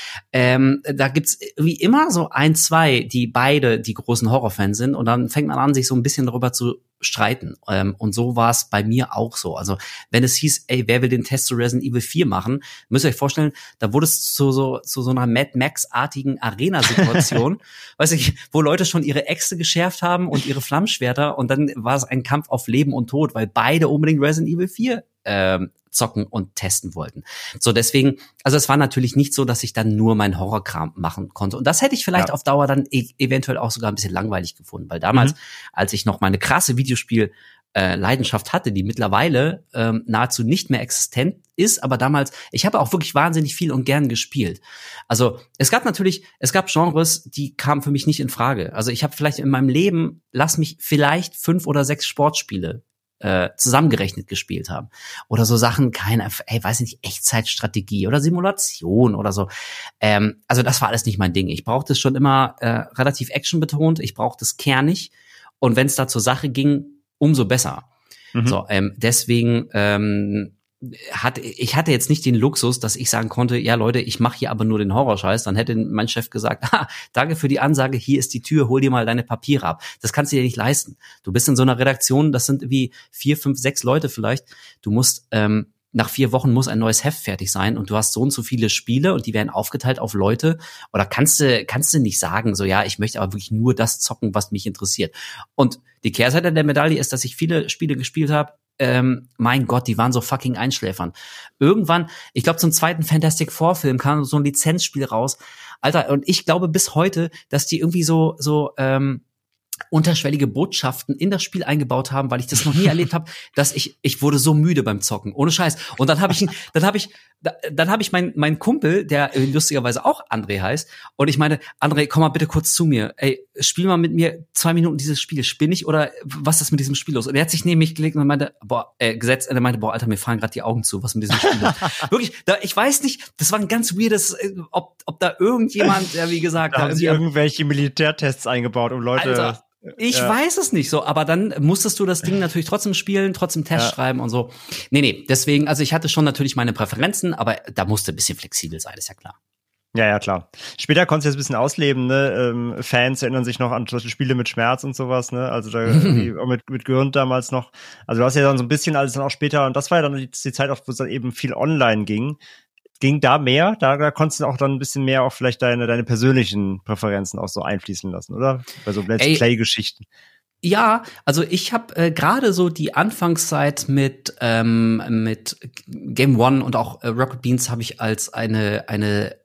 Ähm, da gibt's wie immer so ein, zwei, die beide die großen Horrorfans sind und dann fängt man an, sich so ein bisschen darüber zu streiten. Ähm, und so war es bei mir auch so. Also wenn es hieß, ey, wer will den Test zu Resident Evil vier machen, müsst ihr euch vorstellen, da wurde es zu so, zu so einer Mad Max-artigen Arena-Situation, weiß ich, wo Leute schon ihre Äxte geschärft haben und ihre Flammschwerter und dann war es ein Kampf auf Leben und Tod, weil beide unbedingt Resident Evil vier ähm, zocken und testen wollten. So, deswegen, also es war natürlich nicht so, dass ich dann nur meinen Horrorkram machen konnte. Und das hätte ich vielleicht ja. auf Dauer dann e- eventuell auch sogar ein bisschen langweilig gefunden, weil damals, mhm. als ich noch meine krasse Videospiel äh, Leidenschaft hatte, die mittlerweile ähm, nahezu nicht mehr existent ist, aber damals, ich habe auch wirklich wahnsinnig viel und gern gespielt. Also es gab natürlich, es gab Genres, die kamen für mich nicht in Frage. Also ich habe vielleicht in meinem Leben, lass mich vielleicht fünf oder sechs Sportspiele äh, zusammengerechnet gespielt haben. Oder so Sachen, keine, ey, weiß nicht, Echtzeitstrategie oder Simulation oder so. Ähm, also das war alles nicht mein Ding. Ich brauchte es schon immer äh, relativ actionbetont, ich brauchte es kernig und wenn es da zur Sache ging, umso besser. Mhm. So, ähm, deswegen ähm, hat, ich hatte jetzt nicht den Luxus, dass ich sagen konnte, ja Leute, ich mache hier aber nur den Horrorscheiß. Dann hätte mein Chef gesagt, ah, danke für die Ansage, hier ist die Tür, hol dir mal deine Papiere ab. Das kannst du dir nicht leisten. Du bist in so einer Redaktion, das sind wie vier, fünf, sechs Leute vielleicht. Du musst, ähm, nach vier Wochen muss ein neues Heft fertig sein und du hast so und so viele Spiele und die werden aufgeteilt auf Leute. Oder kannst du, kannst du nicht sagen, so ja, ich möchte aber wirklich nur das zocken, was mich interessiert. Und die Kehrseite der Medaille ist, dass ich viele Spiele gespielt habe, Ähm, mein Gott, die waren so fucking einschläfern. Irgendwann, ich glaube zum zweiten Fantastic Four Film kam so ein Lizenzspiel raus. Alter, und ich glaube bis heute, dass die irgendwie so so ähm, unterschwellige Botschaften in das Spiel eingebaut haben, weil ich das noch nie erlebt habe, dass ich ich wurde so müde beim Zocken, ohne Scheiß. Und dann habe ich dann habe ich dann habe ich meinen meinen Kumpel, der lustigerweise auch André heißt, und ich meine, André, komm mal bitte kurz zu mir. Ey, spiel mal mit mir zwei Minuten dieses Spiel. Spinn ich oder was ist mit diesem Spiel los? Und er hat sich neben mich gelegt und meinte, boah, äh, gesetzt, er meinte, boah, Alter, mir fallen gerade die Augen zu, was mit diesem Spiel los. Wirklich, da, ich weiß nicht, das war ein ganz weirdes, ob ob da irgendjemand, der wie gesagt, da haben sie irgendwelche Militärtests eingebaut, um Leute Alter, ich ja. weiß es nicht so, aber dann musstest du das Ding natürlich trotzdem spielen, trotzdem Test ja. schreiben und so. Nee, nee, deswegen, also ich hatte schon natürlich meine Präferenzen, aber da musste ein bisschen flexibel sein, ist ja klar. Ja, ja, klar. Später konntest du jetzt ein bisschen ausleben, ne? Ähm, Fans erinnern sich noch an zum Beispiel Spiele mit Schmerz und sowas, ne? Also da auch mit, mit Gürnt damals noch. Also du hast ja dann so ein bisschen alles dann auch später, und das war ja dann die, die Zeit, wo es dann eben viel online ging. Ging da mehr? Da, da konntest du auch dann ein bisschen mehr auch vielleicht deine, deine persönlichen Präferenzen auch so einfließen lassen, oder? Bei so Let's Play-Geschichten. Ja, also ich habe äh, gerade so die Anfangszeit mit ähm, mit Game One und auch äh, Rocket Beans habe ich als eine eine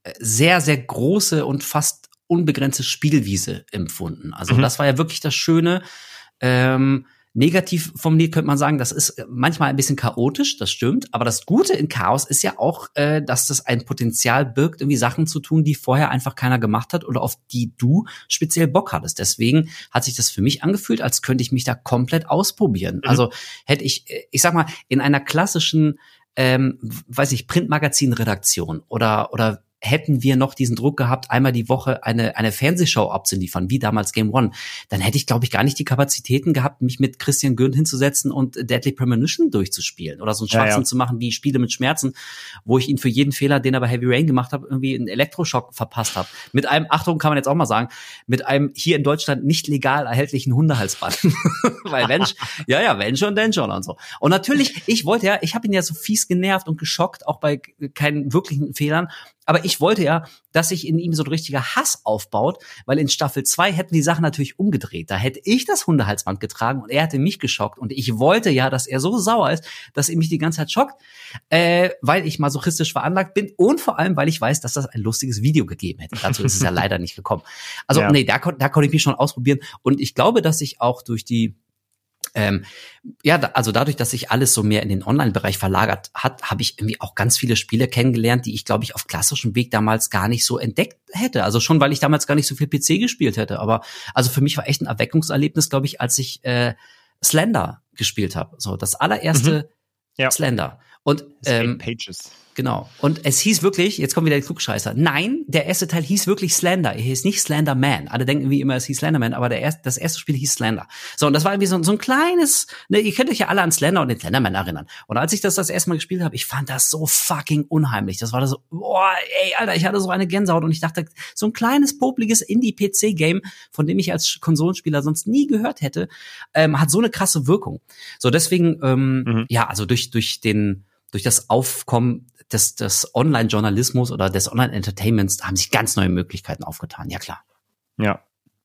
sehr, sehr große und fast unbegrenzte Spielwiese empfunden. Also Mhm. das war ja wirklich das Schöne. Ähm, negativ formuliert könnte man sagen, das ist manchmal ein bisschen chaotisch, das stimmt. Aber das Gute in Chaos ist ja auch, äh, dass das ein Potenzial birgt, irgendwie Sachen zu tun, die vorher einfach keiner gemacht hat oder auf die du speziell Bock hattest. Deswegen hat sich das für mich angefühlt, als könnte ich mich da komplett ausprobieren. Mhm. Also hätte ich, ich sag mal, in einer klassischen, ähm, weiß ich, Printmagazin-Redaktion oder oder hätten wir noch diesen Druck gehabt, einmal die Woche eine eine Fernsehshow abzuliefern, wie damals Game One, dann hätte ich, glaube ich, gar nicht die Kapazitäten gehabt, mich mit Christian Gürnt hinzusetzen und Deadly Premonition durchzuspielen oder so einen Schwachsinn ja, ja. zu machen wie Spiele mit Schmerzen, wo ich ihn für jeden Fehler, den er bei Heavy Rain gemacht habe, irgendwie einen Elektroschock verpasst habe. Mit einem, Achtung, kann man jetzt auch mal sagen, mit einem hier in Deutschland nicht legal erhältlichen Hundehalsband. Weil wenn, ja, ja, wenn schon, denn schon und so. Und natürlich, ich wollte ja, ich habe ihn ja so fies genervt und geschockt, auch bei keinen wirklichen Fehlern. Aber ich wollte ja, dass sich in ihm so ein richtiger Hass aufbaut, weil in Staffel zwei hätten die Sachen natürlich umgedreht. Da hätte ich das Hundehalsband getragen und er hätte mich geschockt. Und ich wollte ja, dass er so sauer ist, dass er mich die ganze Zeit schockt, äh, weil ich masochistisch veranlagt bin und vor allem, weil ich weiß, dass das ein lustiges Video gegeben hätte. Dazu ist es ja leider nicht gekommen. Also ja. nee, da, da konnte ich mich schon ausprobieren. Und ich glaube, dass ich auch durch die Ähm, ja, da, also dadurch, dass sich alles so mehr in den Online-Bereich verlagert hat, habe ich irgendwie auch ganz viele Spiele kennengelernt, die ich, glaube ich, auf klassischem Weg damals gar nicht so entdeckt hätte. Also schon, weil ich damals gar nicht so viel P C gespielt hätte. Aber also für mich war echt ein Erweckungserlebnis, glaube ich, als ich äh, Slender gespielt habe. So das allererste mhm. ja. Slender. Und ähm, Pages. Genau. Und es hieß wirklich, jetzt kommt wieder der Klugscheißer. Nein, der erste Teil hieß wirklich Slender. Er hieß nicht Slender Man. Alle denken wie immer, es hieß Slender Man, aber der erste, das erste Spiel hieß Slender. So, und das war irgendwie so, so ein kleines, ne, ihr könnt euch ja alle an Slender und den Slender Man erinnern. Und als ich das das erste Mal gespielt habe, ich fand das so fucking unheimlich. Das war da so, boah, ey, Alter, ich hatte so eine Gänsehaut und ich dachte, so ein kleines, popliges Indie-P C-Game, von dem ich als Konsolenspieler sonst nie gehört hätte, ähm, hat so eine krasse Wirkung. So, deswegen, ähm, mhm. ja, also durch, durch den, durch das Aufkommen des, des Online-Journalismus oder des Online-Entertainments haben sich ganz neue Möglichkeiten aufgetan. Ja, klar. Ja.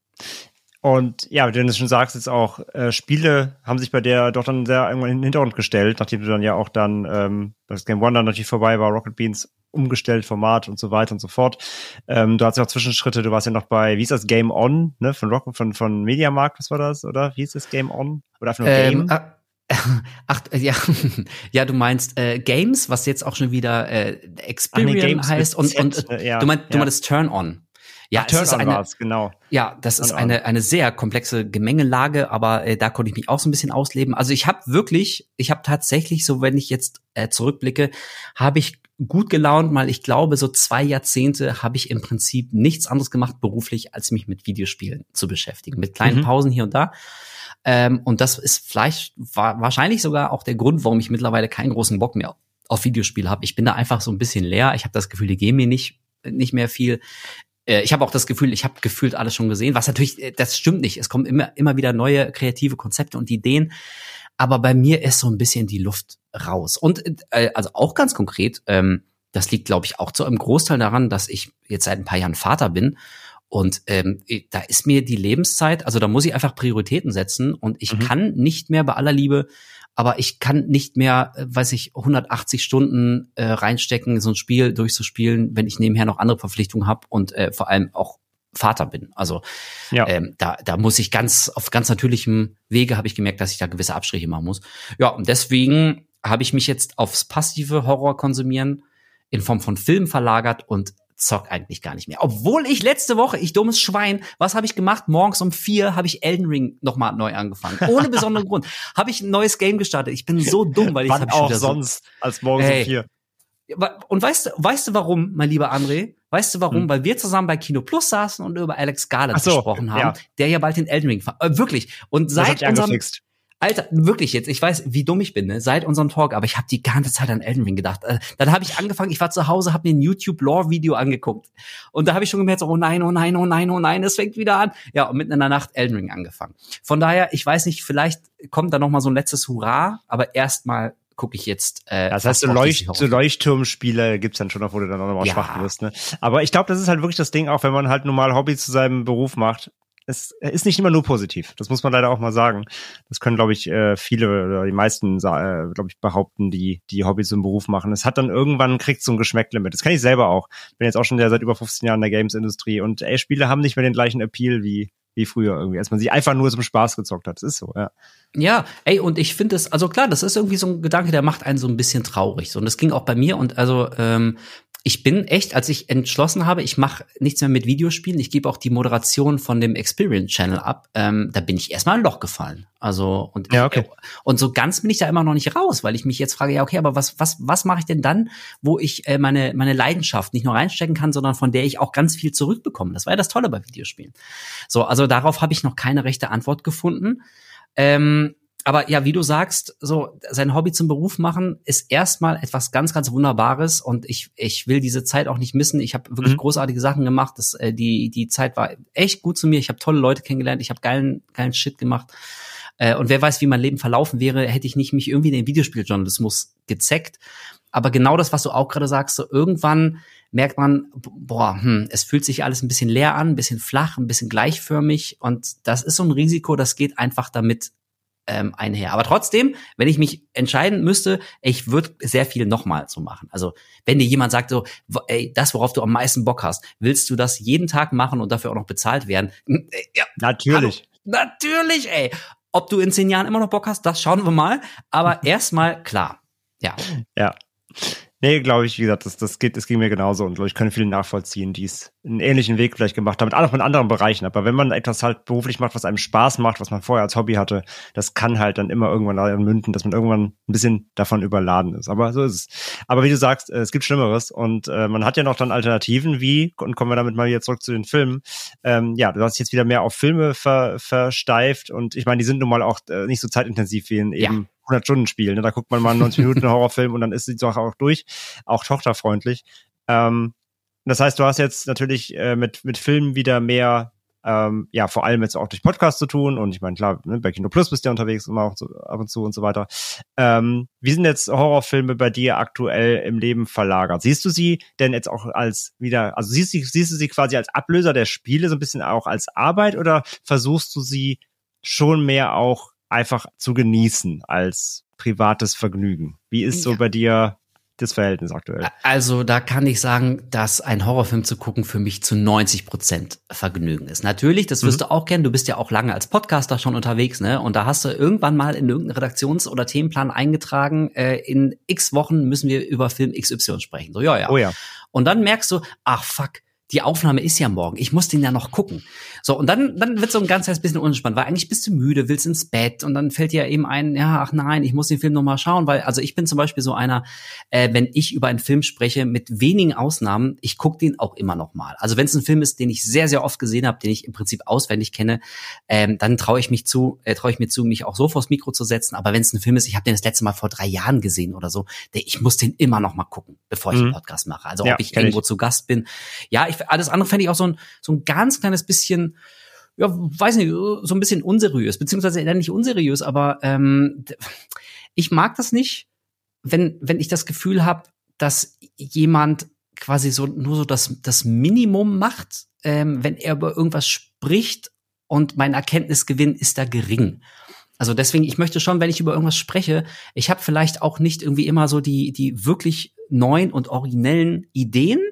Und ja, wie du das schon sagst, jetzt auch äh, Spiele haben sich bei der doch dann sehr irgendwann in den Hintergrund gestellt, nachdem du dann ja auch dann, ähm, das Game One dann natürlich vorbei war, Rocket Beans umgestellt, Format und so weiter und so fort. Ähm, du hast ja auch Zwischenschritte, du warst ja noch bei, wie hieß das, Game On, ne, von Rocket, von, von Mediamarkt, was war das, oder? Wie hieß das, Game On? Oder einfach nur ähm, Game? Ach, ach ja, ja, du meinst äh, Games, was jetzt auch schon wieder äh, Experience nee, heißt und, und äh, ja, du meinst, ja. du meinst Turn On. Ja, Ach, Turn es ist on eine, war's, genau. Ja, das Turn ist on. eine eine sehr komplexe Gemengelage, aber äh, da konnte ich mich auch so ein bisschen ausleben. Also ich habe wirklich, ich habe tatsächlich, so wenn ich jetzt äh, zurückblicke, habe ich gut gelaunt, weil ich glaube, so zwei Jahrzehnte habe ich im Prinzip nichts anderes gemacht beruflich, als mich mit Videospielen zu beschäftigen, mit kleinen Mhm. Pausen hier und da. Ähm, und das ist vielleicht war, wahrscheinlich sogar auch der Grund, warum ich mittlerweile keinen großen Bock mehr auf Videospiele habe. Ich bin da einfach so ein bisschen leer. Ich habe das Gefühl, die geben mir nicht nicht mehr viel. Äh, ich habe auch das Gefühl, ich habe gefühlt alles schon gesehen. Was natürlich, äh, das stimmt nicht. Es kommen immer immer wieder neue kreative Konzepte und Ideen. Aber bei mir ist so ein bisschen die Luft raus. Und äh, also auch ganz konkret, ähm, das liegt, glaube ich, auch zu einem Großteil daran, dass ich jetzt seit ein paar Jahren Vater bin. Und ähm, da ist mir die Lebenszeit, also da muss ich einfach Prioritäten setzen und ich mhm. kann nicht mehr bei aller Liebe, aber ich kann nicht mehr, äh, weiß ich, hundertachtzig Stunden äh, reinstecken, so ein Spiel durchzuspielen, wenn ich nebenher noch andere Verpflichtungen habe und äh, vor allem auch Vater bin. Also ja. ähm, da da muss ich ganz auf ganz natürlichem Wege habe ich gemerkt, dass ich da gewisse Abstriche machen muss. Ja, und deswegen habe ich mich jetzt aufs passive Horror konsumieren in Form von Film verlagert und zock eigentlich gar nicht mehr. Obwohl ich letzte Woche, ich dummes Schwein, was habe ich gemacht? Morgens um vier habe ich Elden Ring nochmal neu angefangen. Ohne besonderen Grund. Habe ich ein neues Game gestartet. Ich bin so dumm, weil ich Wann hab auch schon sonst so, als morgens ey. um vier. Und weißt du, weißt du warum, mein lieber André? Weißt du warum? Hm. Weil wir zusammen bei Kino Plus saßen und über Alex Garland so, gesprochen haben, ja. der ja bald den Elden Ring, äh, wirklich. Und seit unserem, angefixt. Alter, wirklich jetzt, ich weiß, wie dumm ich bin, ne? Seit unserem Talk, aber ich habe die ganze Zeit an Elden Ring gedacht. Äh, dann habe ich angefangen, ich war zu Hause, habe mir ein YouTube-Lore-Video angeguckt. Und da habe ich schon gemerkt, so, oh nein, oh nein, oh nein, oh nein, es fängt wieder an. Ja, und mitten in der Nacht Elden Ring angefangen. Von daher, ich weiß nicht, vielleicht kommt da noch mal so ein letztes Hurra, aber erstmal gucke ich jetzt. Äh, das heißt, so, Leucht, so Leuchtturmspiele gibt's dann schon, obwohl du dann auch nochmal ja. schwach wirst. Ne? Aber ich glaube, das ist halt wirklich das Ding, auch wenn man halt normal Hobby zu seinem Beruf macht. es ist nicht immer nur positiv. Das muss man leider auch mal sagen. Das können, glaube ich, äh, viele oder die meisten, äh, glaube ich, behaupten, die die Hobbys zum Beruf machen. Es hat dann irgendwann, kriegt so ein Geschmäckle mit. Das kann ich selber auch. Bin jetzt auch schon seit über fünfzehn Jahren in der Games-Industrie und ey, Spiele haben nicht mehr den gleichen Appeal wie wie früher irgendwie, als man sie einfach nur zum Spaß gezockt hat. Das ist so, ja. Ja, ey, und ich finde es, also klar, das ist irgendwie so ein Gedanke, der macht einen so ein bisschen traurig. So, und das ging auch bei mir. Und also ähm, ich bin echt, als ich entschlossen habe, ich mache nichts mehr mit Videospielen, ich gebe auch die Moderation von dem Experience Channel ab, ähm, da bin ich erstmal ein Loch gefallen. Also und ja, okay. und so ganz bin ich da immer noch nicht raus, weil ich mich jetzt frage, ja okay, aber was was was mache ich denn dann, wo ich äh, meine meine Leidenschaft nicht nur reinstecken kann, sondern von der ich auch ganz viel zurückbekomme. Das war ja das Tolle bei Videospielen. So, also darauf habe ich noch keine rechte Antwort gefunden. Ähm, Aber ja, wie du sagst, so sein Hobby zum Beruf machen ist erstmal etwas ganz, ganz Wunderbares und ich ich will diese Zeit auch nicht missen. Ich habe wirklich mhm. großartige Sachen gemacht. Das, äh, die die Zeit war echt gut zu mir. Ich habe tolle Leute kennengelernt. Ich habe geilen geilen Shit gemacht. Äh, und wer weiß, wie mein Leben verlaufen wäre, hätte ich nicht mich irgendwie in den Videospieljournalismus gezeckt. Aber genau das, was du auch gerade sagst, so irgendwann merkt man, boah, hm, es fühlt sich alles ein bisschen leer an, ein bisschen flach, ein bisschen gleichförmig und das ist so ein Risiko, das geht einfach damit Ähm, einher. Aber trotzdem, wenn ich mich entscheiden müsste, ich würde sehr viel nochmal so machen. Also wenn dir jemand sagt so, ey, das, worauf du am meisten Bock hast, willst du das jeden Tag machen und dafür auch noch bezahlt werden? Ja, natürlich. Hallo, natürlich, ey. Ob du in zehn Jahren immer noch Bock hast, das schauen wir mal. Aber erstmal, klar. Ja. Ja. Nee, glaube ich, wie gesagt, das, das geht, das ging mir genauso und glaube ich, können viele nachvollziehen, die es einen ähnlichen Weg vielleicht gemacht haben, auch in anderen Bereichen. Aber wenn man etwas halt beruflich macht, was einem Spaß macht, was man vorher als Hobby hatte, das kann halt dann immer irgendwann daran münden, dass man irgendwann ein bisschen davon überladen ist. Aber so ist es. Aber wie du sagst, es gibt Schlimmeres und äh, man hat ja noch dann Alternativen wie, und kommen wir damit mal wieder zurück zu den Filmen, ähm, ja, du hast jetzt wieder mehr auf Filme ver, versteift und ich meine, die sind nun mal auch äh, nicht so zeitintensiv wie in eben ja. hundert-Stunden-Spiel. Ne? Da guckt man mal neunzig Minuten Horrorfilm und dann ist die Sache auch durch. Auch tochterfreundlich. Ähm, das heißt, du hast jetzt natürlich äh, mit mit Filmen wieder mehr, ähm, ja, vor allem jetzt auch durch Podcasts zu tun. Und ich meine, klar, ne, bei Kino Plus bist du ja unterwegs immer auch so, ab und zu und so weiter. Ähm, wie sind jetzt Horrorfilme bei dir aktuell im Leben verlagert? Siehst du sie denn jetzt auch als wieder, also siehst du, siehst du sie quasi als Ablöser der Spiele, so ein bisschen auch als Arbeit oder versuchst du sie schon mehr auch einfach zu genießen als privates Vergnügen? Wie ist so ja. bei dir das Verhältnis aktuell? Also da kann ich sagen, dass ein Horrorfilm zu gucken für mich zu neunzig Prozent Vergnügen ist. Natürlich, das wirst mhm. du auch kennen, du bist ja auch lange als Podcaster schon unterwegs, ne? Und da hast du irgendwann mal in irgendeinen Redaktions- oder Themenplan eingetragen, äh, in x Wochen müssen wir über Film X Y sprechen. So, ja, ja. Oh ja. Und dann merkst du, ach fuck, die Aufnahme ist ja morgen. Ich muss den ja noch gucken. So, und dann, dann wird so ein ganz kleines bisschen unentspannt, weil eigentlich bist du müde, willst ins Bett und dann fällt dir eben ein, ja, ach nein, ich muss den Film noch mal schauen, weil, also ich bin zum Beispiel so einer, äh, wenn ich über einen Film spreche, mit wenigen Ausnahmen, ich gucke den auch immer noch mal. Also wenn es ein Film ist, den ich sehr, sehr oft gesehen habe, den ich im Prinzip auswendig kenne, ähm, dann traue ich mich zu, äh, traue ich mir zu, mich auch so vors Mikro zu setzen. Aber wenn es ein Film ist, ich habe den das letzte Mal vor drei Jahren gesehen oder so, der, ich muss den immer noch mal gucken, bevor ich mhm. einen Podcast mache. Also ja, ob ich irgendwo ich. zu Gast bin. Ja, ich, alles andere fände ich auch so ein, so ein ganz kleines bisschen, ja, weiß nicht, so ein bisschen unseriös, beziehungsweise nicht unseriös, aber ähm, ich mag das nicht, wenn wenn ich das Gefühl habe, dass jemand quasi so nur so das das Minimum macht, ähm, wenn er über irgendwas spricht und mein Erkenntnisgewinn ist da gering. Also deswegen, ich möchte schon, wenn ich über irgendwas spreche, ich habe vielleicht auch nicht irgendwie immer so die die wirklich neuen und originellen Ideen,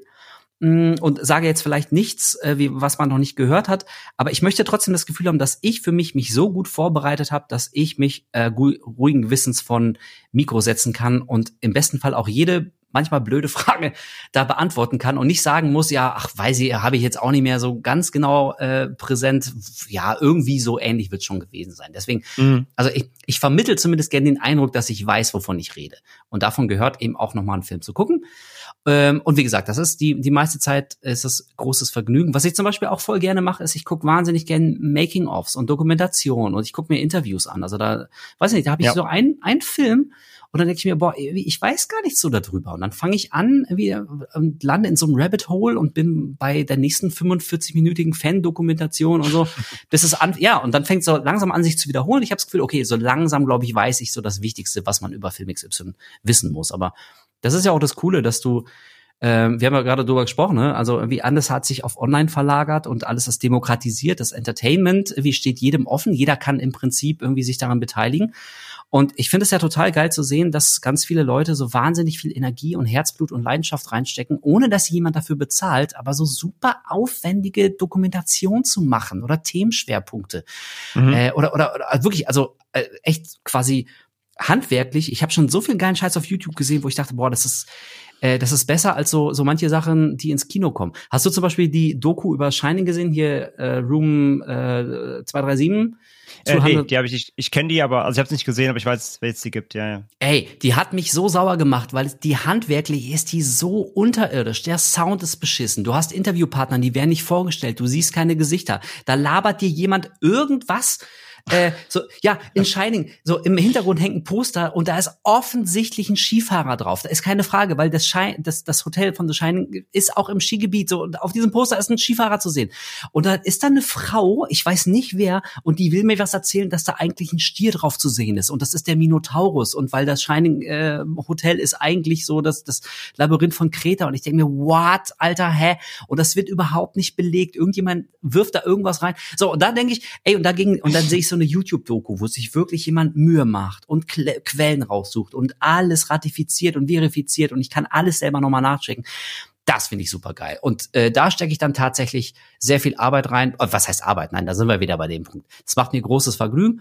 und sage jetzt vielleicht nichts, äh, wie, was man noch nicht gehört hat, aber ich möchte trotzdem das Gefühl haben, dass ich für mich mich so gut vorbereitet habe, dass ich mich äh, gu- ruhigen Gewissens von Mikro setzen kann und im besten Fall auch jede manchmal blöde Frage da beantworten kann und nicht sagen muss, ja, ach, weiß ich, habe ich jetzt auch nicht mehr so ganz genau äh, präsent. Ja, irgendwie so ähnlich wird es schon gewesen sein. Deswegen, mhm. also ich, ich vermittle zumindest gerne den Eindruck, dass ich weiß, wovon ich rede. Und davon gehört eben auch nochmal einen Film zu gucken. Ähm, und wie gesagt, das ist die die meiste Zeit ist das großes Vergnügen. Was ich zum Beispiel auch voll gerne mache, ist, ich gucke wahnsinnig gerne Making-ofs und Dokumentationen und ich gucke mir Interviews an. Also da, weiß nicht, da habe ich ja. so einen einen Film und dann denke ich mir, boah, ich weiß gar nichts so darüber. Und dann fange ich an wie, und lande in so einem Rabbit Hole und bin bei der nächsten fünfundvierzig-minütigen Fan-Dokumentation und so. Bis es an, ja, und dann fängt es so langsam an, sich zu wiederholen. Ich habe das Gefühl, okay, so langsam, glaube ich, weiß ich so das Wichtigste, was man über Film X Y wissen muss. Aber das ist ja auch das Coole, dass du Ähm, wir haben ja gerade drüber gesprochen, ne? Also irgendwie alles hat sich auf online verlagert und alles ist demokratisiert. Das Entertainment, wie steht jedem offen. Jeder kann im Prinzip irgendwie sich daran beteiligen. Und ich finde es ja total geil zu sehen, dass ganz viele Leute so wahnsinnig viel Energie und Herzblut und Leidenschaft reinstecken, ohne dass jemand dafür bezahlt, aber so super aufwendige Dokumentation zu machen oder Themenschwerpunkte. Mhm. Äh, oder, oder, oder wirklich, also äh, echt quasi handwerklich. Ich habe schon so viel geilen Scheiß auf YouTube gesehen, wo ich dachte, boah, das ist äh, das ist besser als so so manche Sachen, die ins Kino kommen. Hast du zum Beispiel die Doku über Shining gesehen, hier äh, Room äh, zwei drei sieben? Äh, nee, die habe ich nicht, ich kenne die, aber, also ich habe es nicht gesehen, aber ich weiß, wer es die gibt, ja, ja. Ey, die hat mich so sauer gemacht, weil die handwerklich ist die so unterirdisch. Der Sound ist beschissen. Du hast Interviewpartner, die werden nicht vorgestellt. Du siehst keine Gesichter. Da labert dir jemand irgendwas. Äh, so, ja, in Shining, so im Hintergrund hängt ein Poster und da ist offensichtlich ein Skifahrer drauf. Da ist keine Frage, weil das, Shi- das, das Hotel von The Shining ist auch im Skigebiet. So, und auf diesem Poster ist ein Skifahrer zu sehen. Und da ist dann eine Frau, ich weiß nicht wer, und die will mir was erzählen, dass da eigentlich ein Stier drauf zu sehen ist. Und das ist der Minotaurus. Und weil das Shining äh, Hotel ist eigentlich so das, das Labyrinth von Kreta. Und ich denke mir, what, Alter, hä? Und das wird überhaupt nicht belegt. Irgendjemand wirft da irgendwas rein. So, und da denke ich, ey, und dagegen, und dann sehe ich so eine YouTube-Doku, wo sich wirklich jemand Mühe macht und Kle- Quellen raussucht und alles ratifiziert und verifiziert und ich kann alles selber nochmal nachchecken. Das finde ich super geil. Und äh, da stecke ich dann tatsächlich sehr viel Arbeit rein. Oh, was heißt Arbeit? Nein, da sind wir wieder bei dem Punkt. Das macht mir großes Vergnügen.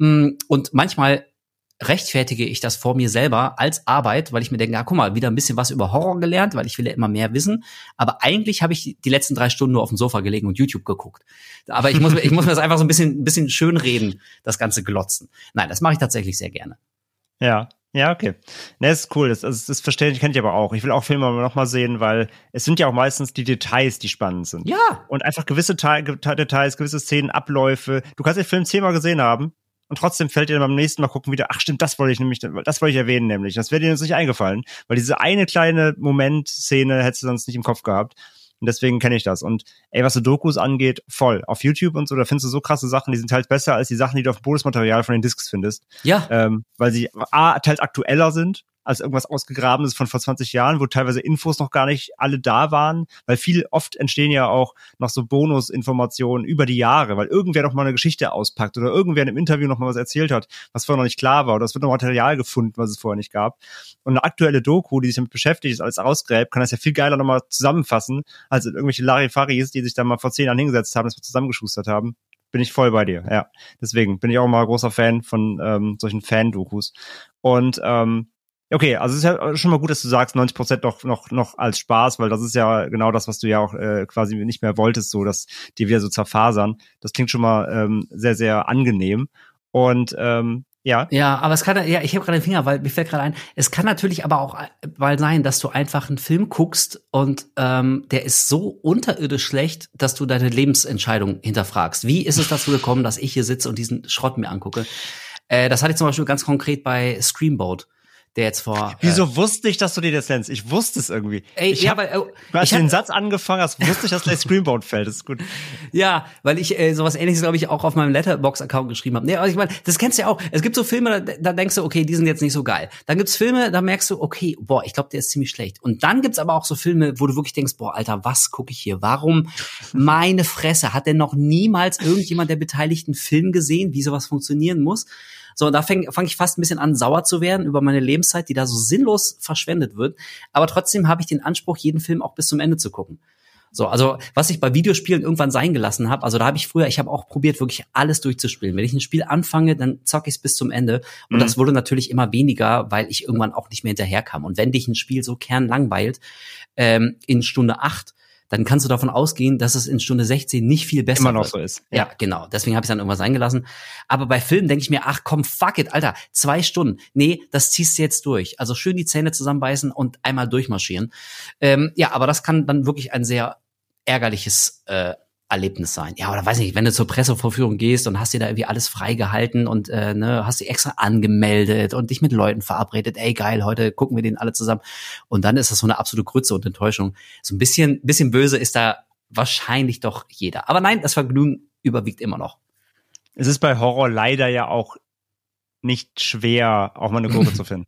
Und manchmal rechtfertige ich das vor mir selber als Arbeit, weil ich mir denke, ah, guck mal, wieder ein bisschen was über Horror gelernt, weil ich will ja immer mehr wissen. Aber eigentlich habe ich die letzten drei Stunden nur auf dem Sofa gelegen und YouTube geguckt. Aber ich muss, ich muss mir das einfach so ein bisschen, ein bisschen schön reden, das ganze Glotzen. Nein, das mache ich tatsächlich sehr gerne. Ja. Ja, okay. Ne, ist cool. Das, das, das verstehe ich, kenne ich aber auch. Ich will auch Filme noch mal sehen, weil es sind ja auch meistens die Details, die spannend sind. Ja. Und einfach gewisse Te- Details, gewisse Szenen, Abläufe. Du kannst den Film zehnmal gesehen haben und trotzdem fällt dir dann beim nächsten Mal gucken wieder, ach stimmt, das wollte ich nämlich, das wollte ich erwähnen nämlich. Das wäre dir jetzt nicht eingefallen, weil diese eine kleine Moment-Szene hättest du sonst nicht im Kopf gehabt. Und deswegen kenne ich das. Und ey, was so Dokus angeht, voll. Auf YouTube und so, da findest du so krasse Sachen, die sind halt besser als die Sachen, die du auf dem Bonusmaterial von den Discs findest. Ja. Ähm, weil sie A, teils aktueller sind, als irgendwas Ausgegrabenes von vor zwanzig Jahren, wo teilweise Infos noch gar nicht alle da waren, weil viel, oft entstehen ja auch noch so Bonusinformationen über die Jahre, weil irgendwer noch mal eine Geschichte auspackt oder irgendwer in einem Interview noch mal was erzählt hat, was vorher noch nicht klar war, oder es wird noch Material gefunden, was es vorher nicht gab. Und eine aktuelle Doku, die sich damit beschäftigt, ist alles ausgräbt, kann das ja viel geiler noch mal zusammenfassen, als irgendwelche Larifaris, die sich da mal vor zehn Jahren hingesetzt haben, das mal zusammengeschustert haben. Bin ich voll bei dir, ja. Deswegen bin ich auch mal großer Fan von ähm, solchen Fan-Dokus. Und ähm, okay, also es ist ja schon mal gut, dass du sagst, neunzig Prozent noch noch noch als Spaß, weil das ist ja genau das, was du ja auch äh, quasi nicht mehr wolltest, so dass die wieder so zerfasern. Das klingt schon mal ähm, sehr, sehr angenehm. Und ähm, ja. Ja, aber es kann, ja, ich habe gerade den Finger, weil mir fällt gerade ein, es kann natürlich aber auch mal sein, dass du einfach einen Film guckst und ähm, der ist so unterirdisch schlecht, dass du deine Lebensentscheidung hinterfragst. Wie ist es dazu gekommen, dass ich hier sitze und diesen Schrott mir angucke? Äh, das hatte ich zum Beispiel ganz konkret bei Screamboat. Der jetzt vor. Wieso äh, wusste ich, dass du dir das nennst? Ich wusste es irgendwie. Ey, ich ja, hab, weil, äh, als ich du den hab, Satz angefangen hast, wusste ich, dass gleich Screamboat fällt. Das ist gut. Ja, weil ich äh, sowas Ähnliches, glaube ich, auch auf meinem Letterboxd-Account geschrieben habe. Nee, aber ich meine, das kennst du ja auch. Es gibt so Filme, da, da denkst du, okay, die sind jetzt nicht so geil. Dann gibt's Filme, da merkst du, okay, boah, ich glaube, der ist ziemlich schlecht. Und dann gibt's aber auch so Filme, wo du wirklich denkst, boah, Alter, was gucke ich hier? Warum? Meine Fresse, hat denn noch niemals irgendjemand der Beteiligten Film gesehen, wie sowas funktionieren muss? So, und da fange fang ich fast ein bisschen an, sauer zu werden über meine Lebenszeit, die da so sinnlos verschwendet wird. Aber trotzdem habe ich den Anspruch, jeden Film auch bis zum Ende zu gucken. So, also was ich bei Videospielen irgendwann sein gelassen habe, also da habe ich früher, ich habe auch probiert, wirklich alles durchzuspielen. Wenn ich ein Spiel anfange, dann zocke ich es bis zum Ende. Und mhm. das wurde natürlich immer weniger, weil ich irgendwann auch nicht mehr hinterherkam. Und wenn dich ein Spiel so kernlangweilt, ähm, in Stunde acht, dann kannst du davon ausgehen, dass es in Stunde sechzehn nicht viel besser immer noch wird. so ist. Ja, ja, genau. Deswegen habe ich dann irgendwas eingelassen. Aber bei Filmen denke ich mir, ach komm, fuck it, Alter, zwei Stunden. Nee, das ziehst du jetzt durch. Also schön die Zähne zusammenbeißen und einmal durchmarschieren. Ähm, ja, aber das kann dann wirklich ein sehr ärgerliches äh, Erlebnis sein. Ja, oder weiß nicht, wenn du zur Pressevorführung gehst und hast dir da irgendwie alles freigehalten und äh, ne, hast dich extra angemeldet und dich mit Leuten verabredet, ey geil, heute gucken wir den alle zusammen. Und dann ist das so eine absolute Grütze und Enttäuschung. So ein bisschen, bisschen böse ist da wahrscheinlich doch jeder. Aber nein, das Vergnügen überwiegt immer noch. Es ist bei Horror leider ja auch nicht schwer, auch mal eine Kurve zu finden.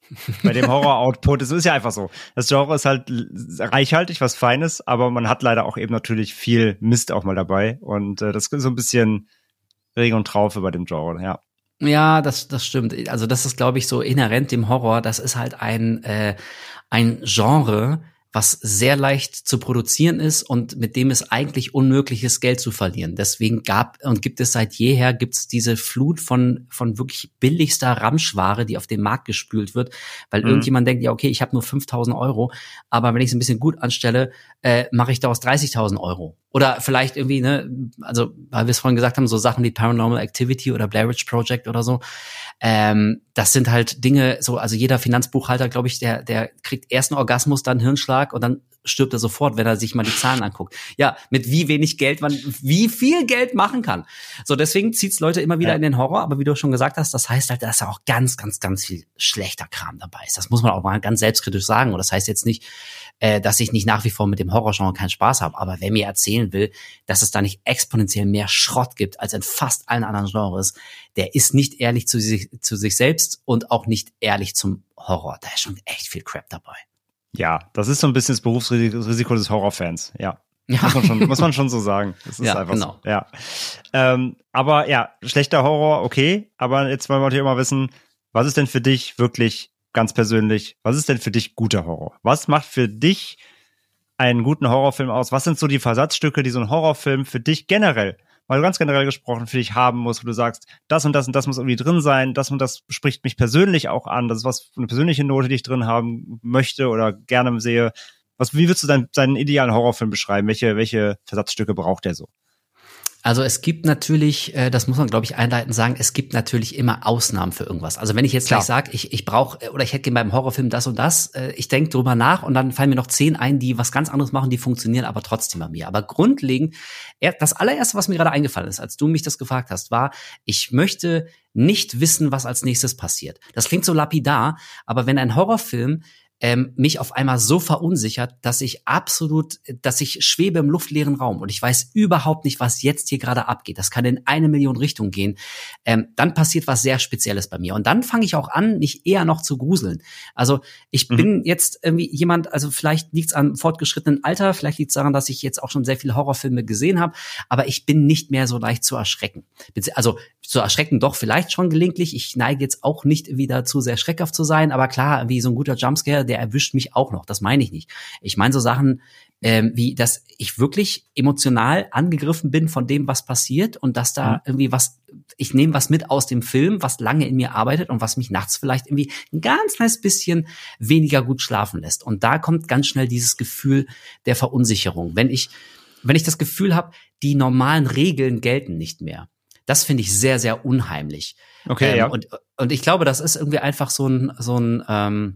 bei dem Horror-Output. Es ist ja einfach so. Das Genre ist halt reichhaltig, was Feines, aber man hat leider auch eben natürlich viel Mist auch mal dabei. Und äh, das ist so ein bisschen Regen und Traufe bei dem Genre, ja. Ja, das, das stimmt. Also das ist, glaube ich, so inhärent dem Horror. Das ist halt ein, äh, ein Genre, was sehr leicht zu produzieren ist und mit dem es eigentlich unmöglich ist, Geld zu verlieren. Deswegen gab und gibt es seit jeher gibt's diese Flut von von wirklich billigster Ramschware, die auf den Markt gespült wird, weil mhm. irgendjemand denkt, ja okay, ich habe nur fünftausend Euro, aber wenn ich es ein bisschen gut anstelle, äh, mache ich daraus dreißigtausend Euro. Oder vielleicht irgendwie, ne, also weil wir es vorhin gesagt haben, so Sachen wie Paranormal Activity oder Blair Witch Project oder so, ähm, das sind halt Dinge, so, also jeder Finanzbuchhalter, glaube ich, der der kriegt erst einen Orgasmus, dann einen Hirnschlag und dann stirbt er sofort, wenn er sich mal die Zahlen anguckt. Ja, mit wie wenig Geld man wie viel Geld machen kann. So, deswegen zieht's Leute immer wieder ja. in den Horror, aber wie du schon gesagt hast, das heißt halt, dass da auch ganz, ganz, ganz viel schlechter Kram dabei ist. Das muss man auch mal ganz selbstkritisch sagen. Und das heißt jetzt nicht, äh, dass ich nicht nach wie vor mit dem Horrorgenre keinen Spaß habe. Aber wer mir erzählen will, dass es da nicht exponentiell mehr Schrott gibt als in fast allen anderen Genres, der ist nicht ehrlich zu sich, zu sich selbst und auch nicht ehrlich zum Horror. Da ist schon echt viel Crap dabei. Ja, das ist so ein bisschen das Berufsrisiko des Horrorfans, ja. Ja. Muss man schon, muss man schon so sagen. Das ist ja, einfach genau. so. Ja. Ähm, aber ja, schlechter Horror, okay. Aber jetzt wollen wir natürlich immer wissen, was ist denn für dich wirklich ganz persönlich, was ist denn für dich guter Horror? Was macht für dich einen guten Horrorfilm aus? Was sind so die Versatzstücke, die so ein Horrorfilm für dich generell, mal ganz generell gesprochen, für dich haben muss, wo du sagst, das und das und das muss irgendwie drin sein, das und das spricht mich persönlich auch an, das ist was, eine persönliche Note, die ich drin haben möchte oder gerne sehe. Was, wie würdest du deinen, deinen idealen Horrorfilm beschreiben? Welche, welche Versatzstücke braucht der so? Also es gibt natürlich, äh, das muss man, glaube ich, einleitend sagen, es gibt natürlich immer Ausnahmen für irgendwas. Also wenn ich jetzt Klar. gleich sage, ich, ich brauche oder ich hätte gerne beim Horrorfilm das und das, äh, ich denke drüber nach und dann fallen mir noch zehn ein, die was ganz anderes machen, die funktionieren aber trotzdem bei mir. Aber grundlegend, das allererste, was mir gerade eingefallen ist, als du mich das gefragt hast, war, ich möchte nicht wissen, was als nächstes passiert. Das klingt so lapidar, aber wenn ein Horrorfilm Ähm, mich auf einmal so verunsichert, dass ich absolut, dass ich schwebe im luftleeren Raum und ich weiß überhaupt nicht, was jetzt hier gerade abgeht. Das kann in eine Million Richtungen gehen. Ähm, dann passiert was sehr Spezielles bei mir. Und dann fange ich auch an, mich eher noch zu gruseln. Also ich mhm. bin jetzt irgendwie jemand, also vielleicht liegt es am fortgeschrittenen Alter, vielleicht liegt es daran, dass ich jetzt auch schon sehr viele Horrorfilme gesehen habe, aber ich bin nicht mehr so leicht zu erschrecken. Also zu erschrecken doch vielleicht schon gelegentlich. Ich neige jetzt auch nicht wieder zu sehr schreckhaft zu sein, aber klar, wie so ein guter Jumpscare, der erwischt mich auch noch. Das meine ich nicht. Ich meine so Sachen, ähm, wie, dass ich wirklich emotional angegriffen bin von dem, was passiert und dass da mhm. irgendwie was, ich nehme was mit aus dem Film, was lange in mir arbeitet und was mich nachts vielleicht irgendwie ein ganz kleines bisschen weniger gut schlafen lässt. Und da kommt ganz schnell dieses Gefühl der Verunsicherung. Wenn ich, wenn ich das Gefühl habe, die normalen Regeln gelten nicht mehr. Das finde ich sehr, sehr unheimlich. Okay, ähm, ja. Und, und ich glaube, das ist irgendwie einfach so ein, so ein, ähm,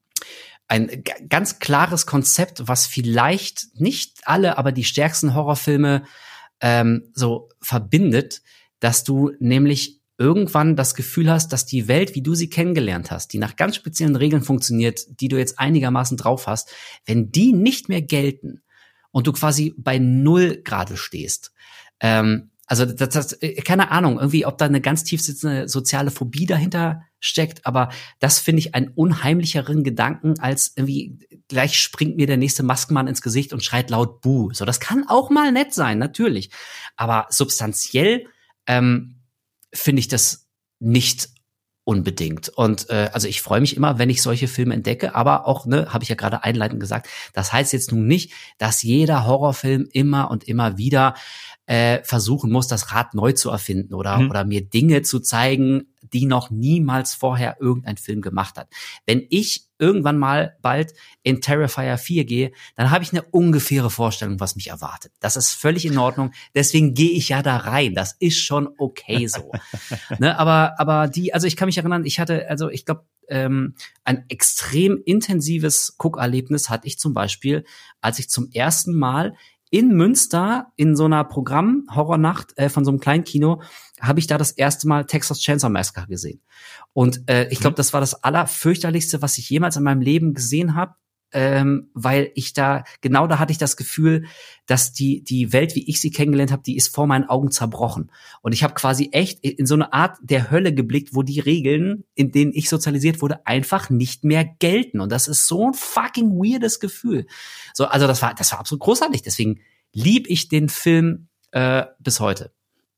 ein g- ganz klares Konzept, was vielleicht nicht alle, aber die stärksten Horrorfilme ähm, so verbindet, dass du nämlich irgendwann das Gefühl hast, dass die Welt, wie du sie kennengelernt hast, die nach ganz speziellen Regeln funktioniert, die du jetzt einigermaßen drauf hast, wenn die nicht mehr gelten und du quasi bei Null gerade stehst, ähm, also das, das, keine Ahnung, irgendwie, ob da eine ganz tief sitzende soziale Phobie dahinter steckt, aber das finde ich einen unheimlicheren Gedanken, als irgendwie gleich springt mir der nächste Maskenmann ins Gesicht und schreit laut Buh. So, das kann auch mal nett sein, natürlich. Aber substanziell ähm, finde ich das nicht unbedingt. Und äh, also ich freue mich immer, wenn ich solche Filme entdecke, aber auch, ne, habe ich ja gerade einleitend gesagt, das heißt jetzt nun nicht, dass jeder Horrorfilm immer und immer wieder äh, versuchen muss, das Rad neu zu erfinden oder mhm. oder mir Dinge zu zeigen, die noch niemals vorher irgendein Film gemacht hat. Wenn ich irgendwann mal bald in Terrifier vier gehe, dann habe ich eine ungefähre Vorstellung, was mich erwartet. Das ist völlig in Ordnung. Deswegen gehe ich ja da rein. Das ist schon okay so. ne, aber aber die, also ich kann mich erinnern, ich hatte, also ich glaube, ähm, ein extrem intensives Guckerlebnis hatte ich zum Beispiel, als ich zum ersten Mal in Münster in so einer Programm-Horrornacht äh, von so einem kleinen Kino habe ich da das erste Mal Texas Chainsaw Massacre gesehen. Und äh, ich glaube, das war das Allerfürchterlichste, was ich jemals in meinem Leben gesehen habe. ähm, weil ich da, genau da hatte ich das Gefühl, dass die die Welt, wie ich sie kennengelernt habe, die ist vor meinen Augen zerbrochen. Und ich habe quasi echt in so eine Art der Hölle geblickt, wo die Regeln, in denen ich sozialisiert wurde, einfach nicht mehr gelten. Und das ist so ein fucking weirdes Gefühl. So, also das war, das war absolut großartig. Deswegen lieb ich den Film äh, bis heute.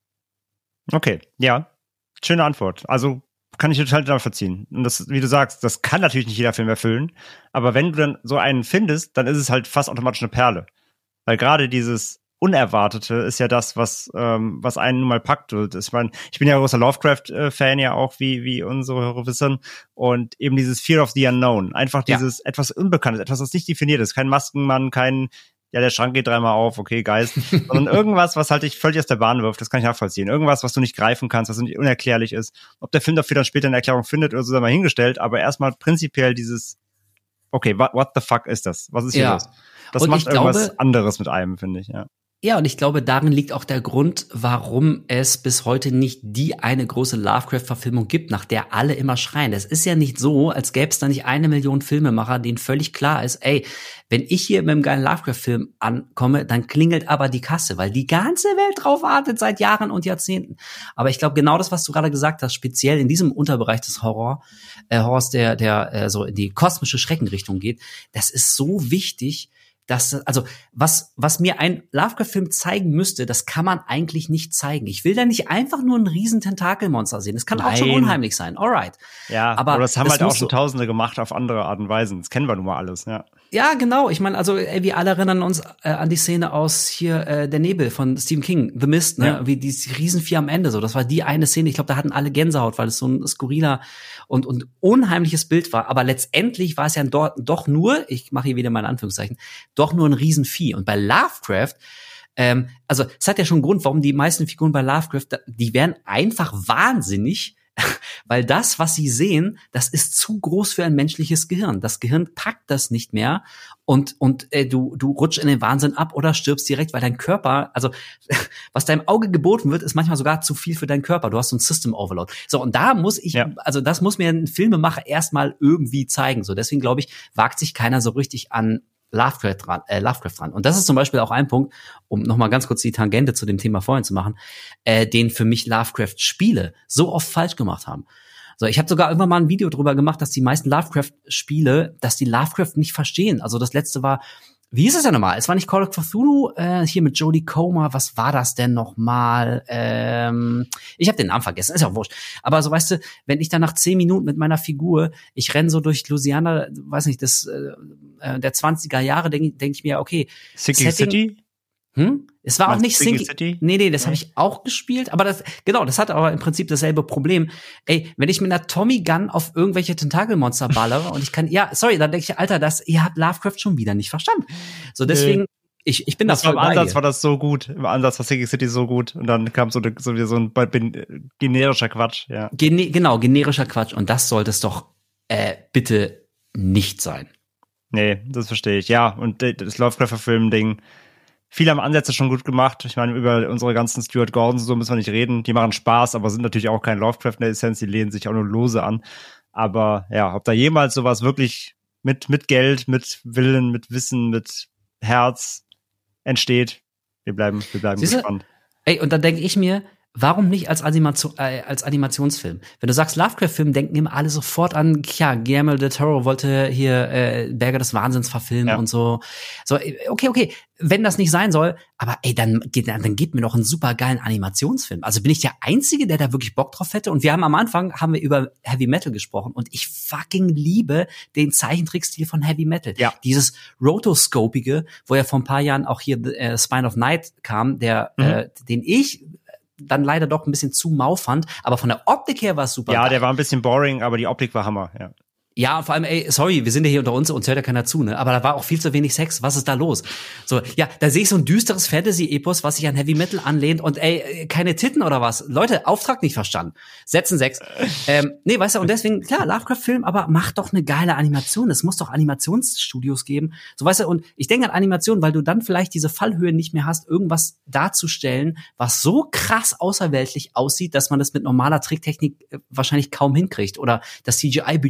Okay, ja, schöne Antwort. Also kann ich total nachvollziehen. Und das, wie du sagst, das kann natürlich nicht jeder Film erfüllen. Aber wenn du dann so einen findest, dann ist es halt fast automatisch eine Perle. Weil gerade dieses Unerwartete ist ja das, was ähm, was einen nun mal packt. Ich meine, ich bin ja großer Lovecraft-Fan ja auch, wie wie unsere Hörer wissen. Und eben dieses Fear of the Unknown. Einfach dieses ja. etwas Unbekanntes, etwas, was nicht definiert ist. Kein Maskenmann, kein, ja, der Schrank geht dreimal auf, okay, Geist. Sondern irgendwas, was halt dich völlig aus der Bahn wirft, das kann ich nachvollziehen. Irgendwas, was du nicht greifen kannst, was nicht unerklärlich ist. Ob der Film dafür dann später eine Erklärung findet oder so, sei mal hingestellt. Aber erstmal prinzipiell dieses, okay, what, what the fuck ist das? Was ist hier ja. los? Das Und macht ich glaube, irgendwas anderes mit einem, finde ich, ja. Ja, und ich glaube, darin liegt auch der Grund, warum es bis heute nicht die eine große Lovecraft-Verfilmung gibt, nach der alle immer schreien. Es ist ja nicht so, als gäbe es da nicht eine Million Filmemacher, denen völlig klar ist, ey, wenn ich hier mit einem geilen Lovecraft-Film ankomme, dann klingelt aber die Kasse, weil die ganze Welt drauf wartet seit Jahren und Jahrzehnten. Aber ich glaube, genau das, was du gerade gesagt hast, speziell in diesem Unterbereich des Horror, äh, Horrors, der, der äh, so in die kosmische Schreckenrichtung geht, das ist so wichtig. Das, also, was, was mir ein Lovecraft-Film zeigen müsste, das kann man eigentlich nicht zeigen. Ich will da nicht einfach nur ein riesen Tentakelmonster sehen. Das kann Nein. auch schon unheimlich sein. Alright. Ja, aber, aber das haben das halt auch schon so Tausende gemacht auf andere Art und Weisen. Das kennen wir nun mal alles, ja. Ja, genau. Ich meine, also ey, wir alle erinnern uns äh, an die Szene aus hier äh, Der Nebel von Stephen King, The Mist, ne? Ja. Wie die Riesenvieh am Ende so. Das war die eine Szene. Ich glaube, da hatten alle Gänsehaut, weil es so ein skurriler und und unheimliches Bild war. Aber letztendlich war es ja doch, doch nur, ich mache hier wieder meine Anführungszeichen, doch nur ein Riesenvieh. Und bei Lovecraft, ähm, also es hat ja schon einen Grund, warum die meisten Figuren bei Lovecraft, die werden einfach wahnsinnig. Weil das, was sie sehen, das ist zu groß für ein menschliches Gehirn. Das Gehirn packt das nicht mehr und und äh, du du rutschst in den Wahnsinn ab oder stirbst direkt, weil dein Körper, also was deinem Auge geboten wird, ist manchmal sogar zu viel für deinen Körper. Du hast so ein System Overload. So, und da muss ich, ja. also das muss mir ein Filmemacher erstmal irgendwie zeigen. So, deswegen glaube ich, wagt sich keiner so richtig an Lovecraft dran, äh, Lovecraft dran. Und das ist zum Beispiel auch ein Punkt, um nochmal ganz kurz die Tangente zu dem Thema vorhin zu machen, äh, den für mich Lovecraft-Spiele so oft falsch gemacht haben. So, ich habe sogar irgendwann mal ein Video drüber gemacht, dass die meisten Lovecraft-Spiele, dass die Lovecraft nicht verstehen. Also das letzte war, wie hieß es denn nochmal? Es war nicht Call of Cthulhu, äh, hier mit Jodie Comer. Was war das denn nochmal? Ähm, ich habe den Namen vergessen, ist ja auch wurscht. Aber so, weißt du, wenn ich dann nach zehn Minuten mit meiner Figur, ich renn so durch Louisiana, weiß nicht, das äh, der zwanziger Jahre, denke denk ich mir, okay. Sinking City? Hm? Es war Meinst auch nicht Sinking Sinking. Nee, nee, das habe ich auch gespielt, aber das genau, das hat aber im Prinzip dasselbe Problem. Ey, wenn ich mit einer Tommy Gun auf irgendwelche Tentakelmonster ballere und ich kann ja, sorry, dann denke ich, Alter, das ihr habt Lovecraft schon wieder nicht verstanden. So deswegen nee. ich ich bin das voll bei dir. Im Ansatz war das so gut, im Ansatz war Sinking City so gut und dann kam so eine, so wieder so ein generischer Quatsch, ja. Gene, genau, generischer Quatsch und das sollte es doch äh, bitte nicht sein. Nee, das verstehe ich. Ja, und das Lovecraft-Film-Ding, viele haben Ansätze schon gut gemacht. Ich meine, über unsere ganzen Stuart Gordons und so müssen wir nicht reden. Die machen Spaß, aber sind natürlich auch kein Lovecraft in der Essenz. Die lehnen sich auch nur lose an. Aber ja, ob da jemals sowas wirklich mit, mit Geld, mit Willen, mit Wissen, mit Herz entsteht, wir bleiben, wir bleiben Siehste? gespannt. Ey, und dann denke ich mir, warum nicht als, Animation, äh, als Animationsfilm? Wenn du sagst Lovecraft-Film, denken immer alle sofort an, ja, Guillermo del Toro wollte hier äh, Berge des Wahnsinns verfilmen ja. und so. So, okay, okay, wenn das nicht sein soll, aber ey, dann geht, dann geht mir doch einen super geilen Animationsfilm. Also bin ich der Einzige, der da wirklich Bock drauf hätte? Und wir haben am Anfang, haben wir über Heavy Metal gesprochen und ich fucking liebe den Zeichentrickstil von Heavy Metal. Ja. Dieses Rotoscopige, wo ja vor ein paar Jahren auch hier äh, Spine of Night kam, der, mhm. äh, den ich dann leider doch ein bisschen zu mau fand, aber von der Optik her war es super. Ja, geil. Der war ein bisschen boring, aber die Optik war Hammer, ja. Ja, vor allem, ey, sorry, wir sind ja hier unter uns, uns hört ja keiner zu, ne? Aber da war auch viel zu wenig Sex. Was ist da los? So, ja, da sehe ich so ein düsteres Fantasy-Epos, was sich an Heavy Metal anlehnt und ey, keine Titten oder was? Leute, Auftrag nicht verstanden. Setzen sechs. ähm, nee, weißt du, und deswegen, klar, Lovecraft-Film, aber mach doch eine geile Animation. Es muss doch Animationsstudios geben. So, weißt du, und ich denke an Animation, weil du dann vielleicht diese Fallhöhe nicht mehr hast, irgendwas darzustellen, was so krass außerweltlich aussieht, dass man das mit normaler Tricktechnik wahrscheinlich kaum hinkriegt. Oder das C G I-Budget müsste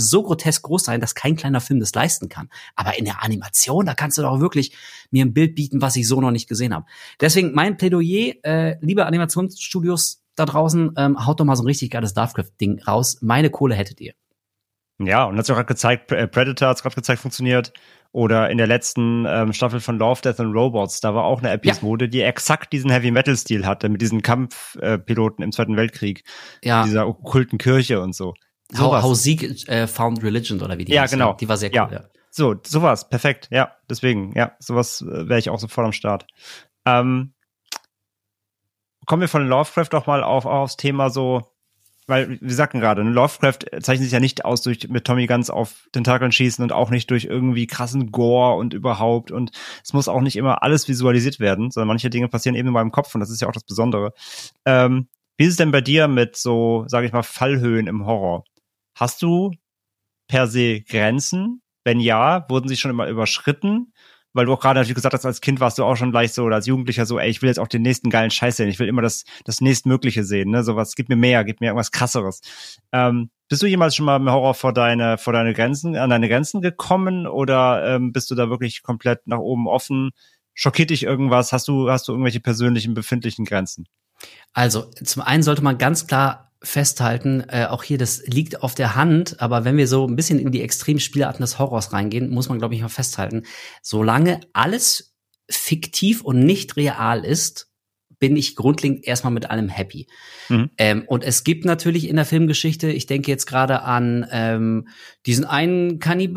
müsste so grotesk groß sein, dass kein kleiner Film das leisten kann. Aber in der Animation, da kannst du doch wirklich mir ein Bild bieten, was ich so noch nicht gesehen habe. Deswegen mein Plädoyer, äh, liebe Animationsstudios da draußen, ähm, haut doch mal so ein richtig geiles Lovecraft-Ding raus. Meine Kohle hättet ihr. Ja, und hat sich auch gerade gezeigt, Predator hat es gerade gezeigt, funktioniert. Oder in der letzten ähm, Staffel von Love, Death and Robots, da war auch eine Episode, ja. die exakt diesen Heavy-Metal-Stil hatte, mit diesen Kampfpiloten äh, im Zweiten Weltkrieg. Ja. Dieser okkulten Kirche und so. How, how Zeke äh, found religion oder wie die Ja, hieß, genau. Die war sehr cool, ja. ja. So, sowas, perfekt. Ja, deswegen, ja, sowas äh, wäre ich auch sofort am Start. Ähm, kommen wir von Lovecraft doch mal auf, aufs Thema so, weil wir sagten gerade, ne, Lovecraft zeichnet sich ja nicht aus durch mit Tommy Guns auf Tentakeln schießen und auch nicht durch irgendwie krassen Gore und überhaupt, und es muss auch nicht immer alles visualisiert werden, sondern manche Dinge passieren eben in meinem Kopf, und das ist ja auch das Besondere. Ähm, wie ist es denn bei dir mit so, sage ich mal, Fallhöhen im Horror? Hast du per se Grenzen? Wenn ja, wurden sie schon immer überschritten? Weil du auch gerade natürlich gesagt hast, als Kind warst du auch schon gleich so, oder als Jugendlicher so, ey, ich will jetzt auch den nächsten geilen Scheiß sehen. Ich will immer das, das nächstmögliche sehen, ne? Sowas, gib mir mehr, gib mir irgendwas Krasseres. Ähm, bist du jemals schon mal im Horror vor deine, vor deine Grenzen, an deine Grenzen gekommen, oder ähm, bist du da wirklich komplett nach oben offen? Schockiert dich irgendwas? Hast du, hast du irgendwelche persönlichen, befindlichen Grenzen? Also, zum einen sollte man ganz klar festhalten, äh, auch hier, das liegt auf der Hand, aber wenn wir so ein bisschen in die Extremspielarten des Horrors reingehen, muss man, glaube ich, mal festhalten, solange alles fiktiv und nicht real ist, bin ich grundlegend erstmal mit allem happy. Mhm. Ähm, und es gibt natürlich in der Filmgeschichte, ich denke jetzt gerade an ähm, diesen einen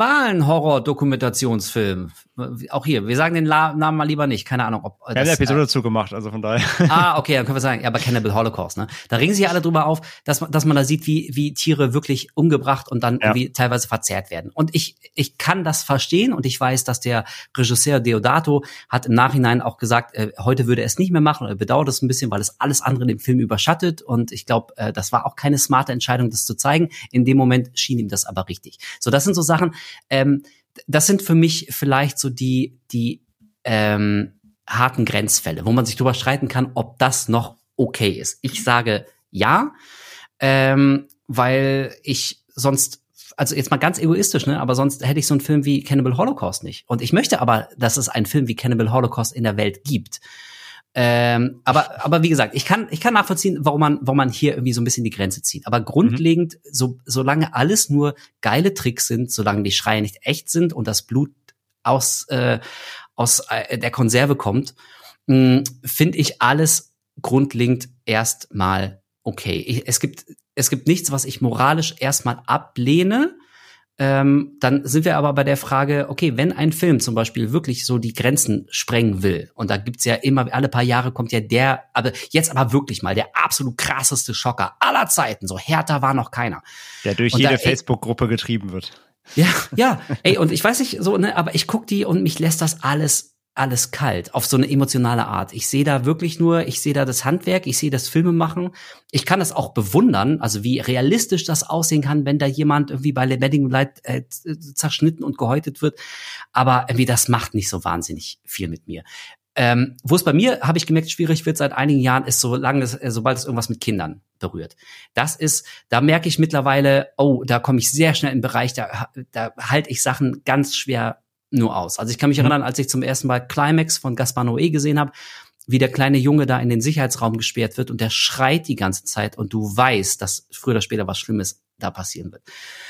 Kannibalen-Horror-Dokumentationsfilm. Auch hier, wir sagen den La- Namen mal lieber nicht, keine Ahnung. Ob Wir haben eine Episode dazu gemacht, also von daher. Ah, okay, dann können wir sagen, ja, aber Cannibal Holocaust, ne? Da regen sich alle drüber auf, dass man, dass man da sieht, wie, wie Tiere wirklich umgebracht und dann ja. irgendwie teilweise verzehrt werden. Und ich, ich kann das verstehen, und ich weiß, dass der Regisseur Deodato hat im Nachhinein auch gesagt, äh, heute würde er es nicht mehr machen, er bedauert es ein bisschen, weil es alles andere den Film überschattet, und ich glaube, äh, das war auch keine smarte Entscheidung, das zu zeigen. In dem Moment schien ihm das aber richtig. So, das sind so Sachen, ähm, das sind für mich vielleicht so die, die, ähm, harten Grenzfälle, wo man sich drüber streiten kann, ob das noch okay ist. Ich sage ja, ähm, weil ich sonst, also jetzt mal ganz egoistisch, ne, aber sonst hätte ich so einen Film wie Cannibal Holocaust nicht. Und ich möchte aber, dass es einen Film wie Cannibal Holocaust in der Welt gibt. Ähm, aber, aber wie gesagt, ich kann, ich kann nachvollziehen, warum man, warum man hier irgendwie so ein bisschen die Grenze zieht. Aber grundlegend, mhm. so, solange alles nur geile Tricks sind, solange die Schreie nicht echt sind und das Blut aus, äh, aus äh, der Konserve kommt, finde ich alles grundlegend erstmal okay. Ich, es gibt, es gibt nichts, was ich moralisch erstmal ablehne. Ähm, dann sind wir aber bei der Frage, okay, wenn ein Film zum Beispiel wirklich so die Grenzen sprengen will, und da gibt's ja immer, alle paar Jahre kommt ja der, aber jetzt aber wirklich mal der absolut krasseste Schocker aller Zeiten, so härter war noch keiner. Der durch und jede Facebook-Gruppe getrieben wird. Ja, ja, ey, und ich weiß nicht, so, ne, aber ich guck die und mich lässt das alles alles kalt, auf so eine emotionale Art. Ich sehe da wirklich nur, ich sehe da das Handwerk, ich sehe das Filmemachen. Ich kann das auch bewundern, also wie realistisch das aussehen kann, wenn da jemand irgendwie bei lebendigem Leib äh, zerschnitten und gehäutet wird. Aber irgendwie das macht nicht so wahnsinnig viel mit mir. Ähm, wo es bei mir, habe ich gemerkt, schwierig wird seit einigen Jahren, ist, solange es, äh, sobald es irgendwas mit Kindern berührt. Das ist, da merke ich mittlerweile, oh, da komme ich sehr schnell in den Bereich, da, da halte ich Sachen ganz schwer nur aus. Also ich kann mich erinnern, als ich zum ersten Mal Climax von Gaspar Noé gesehen habe, wie der kleine Junge da in den Sicherheitsraum gesperrt wird und der schreit die ganze Zeit und du weißt, dass früher oder später was Schlimmes da passieren wird.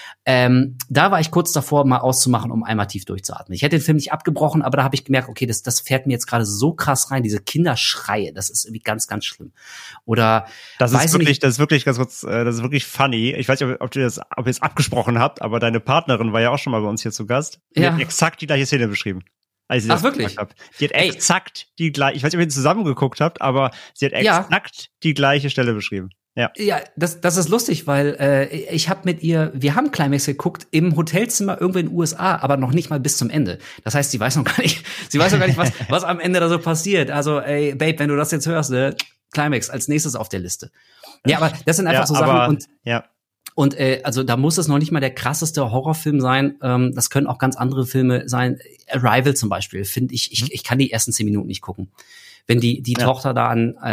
Ähm, da war ich kurz davor, mal auszumachen, um einmal tief durchzuatmen. Ich hätte den Film nicht abgebrochen, aber da habe ich gemerkt, okay, das, das fährt mir jetzt gerade so krass rein, diese Kinderschreie, das ist irgendwie ganz, ganz schlimm. Oder das ist wirklich, nicht, das ist wirklich ganz kurz, das ist wirklich funny. Ich weiß nicht, ob, ob ihr das, ob ihr es abgesprochen habt, aber deine Partnerin war ja auch schon mal bei uns hier zu Gast. Die ja. hat exakt die gleiche Szene beschrieben. Als sie Ach, das wirklich? Hab. Die hat Ey. exakt die gleiche, ich weiß nicht, ob ihr zusammen geguckt habt, aber sie hat exakt ja. die gleiche Stelle beschrieben. Ja, ja, das, das ist lustig, weil äh, ich habe mit ihr, wir haben Climax geguckt im Hotelzimmer irgendwo in den U S A, aber noch nicht mal bis zum Ende. Das heißt, sie weiß noch gar nicht, sie weiß noch gar nicht, was, was am Ende da so passiert. Also, ey, Babe, wenn du das jetzt hörst, ne, Climax als nächstes auf der Liste. Ja, aber das sind einfach ja, so Sachen aber, und ja. Und äh, also da muss es noch nicht mal der krasseste Horrorfilm sein. Ähm, das können auch ganz andere Filme sein. Arrival zum Beispiel, finde ich, ich, ich kann die ersten zehn Minuten nicht gucken. Wenn die die ja. Tochter da an äh,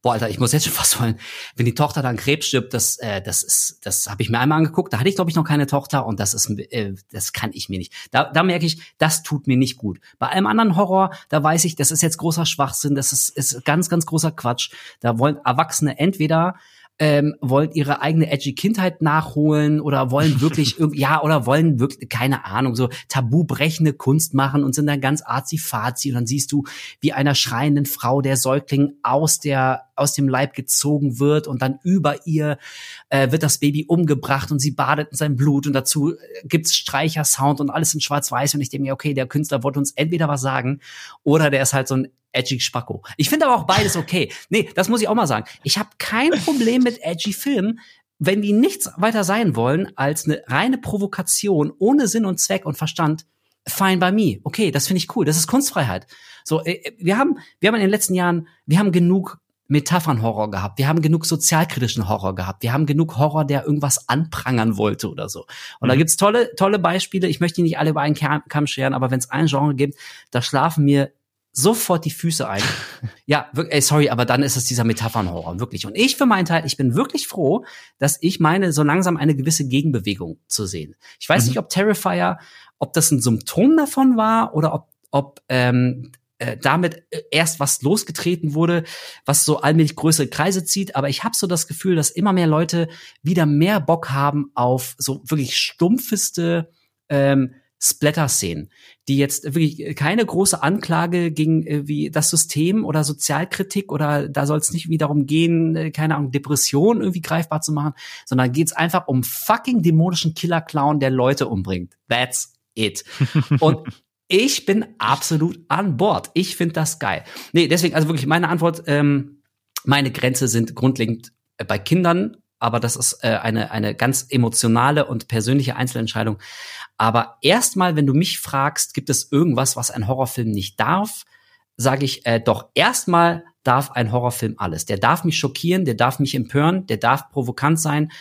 boah, Alter, ich muss jetzt schon fast wollen, wenn die Tochter dann Krebs stirbt, das, äh, das ist, das habe ich mir einmal angeguckt, da hatte ich, glaube ich, noch keine Tochter und das ist, äh, das kann ich mir nicht. Da, da merke ich, das tut mir nicht gut. Bei allem anderen Horror, da weiß ich, das ist jetzt großer Schwachsinn, das ist, ist ganz, ganz großer Quatsch. Da wollen Erwachsene entweder Ähm, wollen ihre eigene edgy Kindheit nachholen oder wollen wirklich irgendwie, ja, oder wollen wirklich, keine Ahnung, so tabubrechende Kunst machen und sind dann ganz arzi-fazi und dann siehst du, wie einer schreienden Frau der Säugling aus der, aus dem Leib gezogen wird und dann über ihr äh, wird das Baby umgebracht und sie badet in seinem Blut und dazu gibt's Streichersound und alles in schwarz-weiß und ich denke mir, okay, der Künstler wollte uns entweder was sagen oder der ist halt so ein edgy Spacko. Ich finde aber auch beides okay. Nee, das muss ich auch mal sagen. Ich habe kein Problem mit edgy Filmen, wenn die nichts weiter sein wollen als eine reine Provokation ohne Sinn und Zweck und Verstand. Fine by me. Okay, das finde ich cool. Das ist Kunstfreiheit. So, äh, wir haben, wir haben in den letzten Jahren, wir haben genug Metaphern-Horror gehabt. Wir haben genug sozialkritischen Horror gehabt. Wir haben genug Horror, der irgendwas anprangern wollte oder so. Und mhm. da gibt's tolle, tolle Beispiele. Ich möchte die nicht alle über einen Kamm scheren, aber wenn es ein Genre gibt, da schlafen mir sofort die Füße ein. Ja, wirklich, ey, sorry, aber dann ist es dieser Metaphernhorror, wirklich. Und ich für meinen Teil, ich bin wirklich froh, dass ich meine, so langsam eine gewisse Gegenbewegung zu sehen. Ich weiß mhm. nicht, ob Terrifier, ob das ein Symptom davon war oder ob, ob ähm, äh, damit erst was losgetreten wurde, was so allmählich größere Kreise zieht. Aber ich habe so das Gefühl, dass immer mehr Leute wieder mehr Bock haben auf so wirklich stumpfeste ähm, Splatter-Szenen, die jetzt wirklich keine große Anklage gegen äh, wie das System oder Sozialkritik oder da soll es nicht wie darum gehen, äh, keine Ahnung, Depression irgendwie greifbar zu machen, sondern geht's einfach um fucking dämonischen Killer-Clown, der Leute umbringt. That's it. Und ich bin absolut an Bord. Ich finde das geil. Nee, deswegen, also wirklich meine Antwort, ähm, meine Grenze sind grundlegend äh, bei Kindern, aber das ist äh, eine eine ganz emotionale und persönliche Einzelentscheidung. Aber erstmal, wenn du mich fragst, gibt es irgendwas, was ein Horrorfilm nicht darf, sage ich äh, doch, erstmal darf ein Horrorfilm alles. Der darf mich schockieren, der darf mich empören, der darf provokant sein,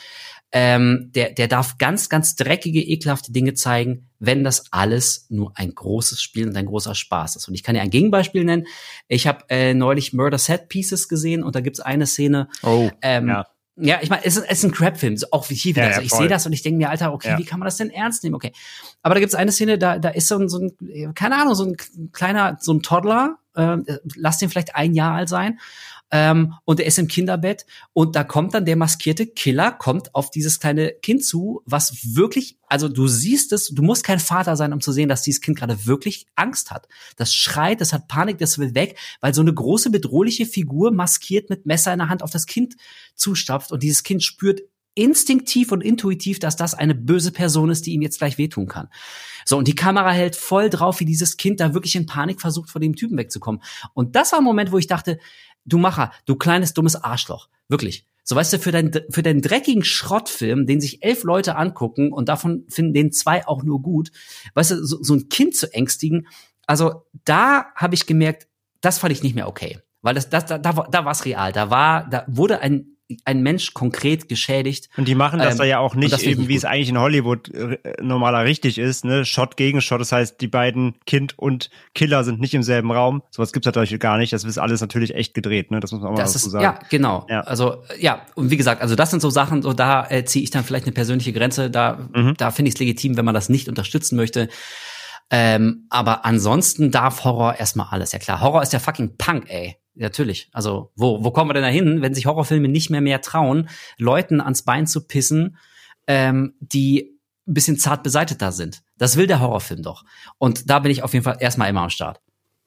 ähm, der der darf ganz, ganz dreckige, ekelhafte Dinge zeigen, wenn das alles nur ein großes Spiel und ein großer Spaß ist. Und ich kann dir ein Gegenbeispiel nennen. Ich habe äh, neulich Murder Set Pieces gesehen und da gibt's eine Szene, oh, ähm, ja. Ja, ich meine, es ist, es ist ein Crap-Film, so auch wie hier wieder. Ja, ja, also ich sehe das und ich denke mir, Alter, okay, ja. wie kann man das denn ernst nehmen? Okay. Aber da gibt's eine Szene, da da ist so ein, so ein keine Ahnung, so ein kleiner, so ein Toddler, äh, lass den vielleicht ein Jahr alt sein, ähm, und er ist im Kinderbett und da kommt dann der maskierte Killer, kommt auf dieses kleine Kind zu, was wirklich, also du siehst es, du musst kein Vater sein, um zu sehen, dass dieses Kind gerade wirklich Angst hat. Das schreit, das hat Panik, das will weg, weil so eine große bedrohliche Figur maskiert mit Messer in der Hand auf das Kind zustapft und dieses Kind spürt instinktiv und intuitiv, dass das eine böse Person ist, die ihm jetzt gleich wehtun kann. So, und die Kamera hält voll drauf, wie dieses Kind da wirklich in Panik versucht, vor dem Typen wegzukommen. Und das war ein Moment, wo ich dachte, du Macher, du kleines, dummes Arschloch. Wirklich. So, weißt du, für deinen, für deinen dreckigen Schrottfilm, den sich elf Leute angucken und davon finden den zwei auch nur gut, weißt du, so, so ein Kind zu ängstigen, also da habe ich gemerkt, das fand ich nicht mehr okay. Weil das, das, da, da, da war es real. Da war, da wurde ein, ein Mensch konkret geschädigt. Und die machen das ähm, da ja auch nicht eben, nicht wie es eigentlich in Hollywood äh, normaler richtig ist, ne? Shot gegen Shot. Das heißt, die beiden, Kind und Killer, sind nicht im selben Raum. Sowas gibt's natürlich gar nicht. Das ist alles natürlich echt gedreht, ne? Das muss man auch mal das dazu ist, sagen. Ja, genau. Ja. Also, ja, und wie gesagt, also das sind so Sachen, so da äh, ziehe ich dann vielleicht eine persönliche Grenze. Da, mhm. da finde ich es legitim, wenn man das nicht unterstützen möchte. Ähm, aber ansonsten darf Horror erstmal alles. Ja klar, Horror ist ja fucking Punk, ey. Natürlich. Also, wo, wo kommen wir denn da hin, wenn sich Horrorfilme nicht mehr mehr trauen, Leuten ans Bein zu pissen, ähm, die ein bisschen zart beseiteter sind? Das will der Horrorfilm doch. Und da bin ich auf jeden Fall erstmal immer am Start.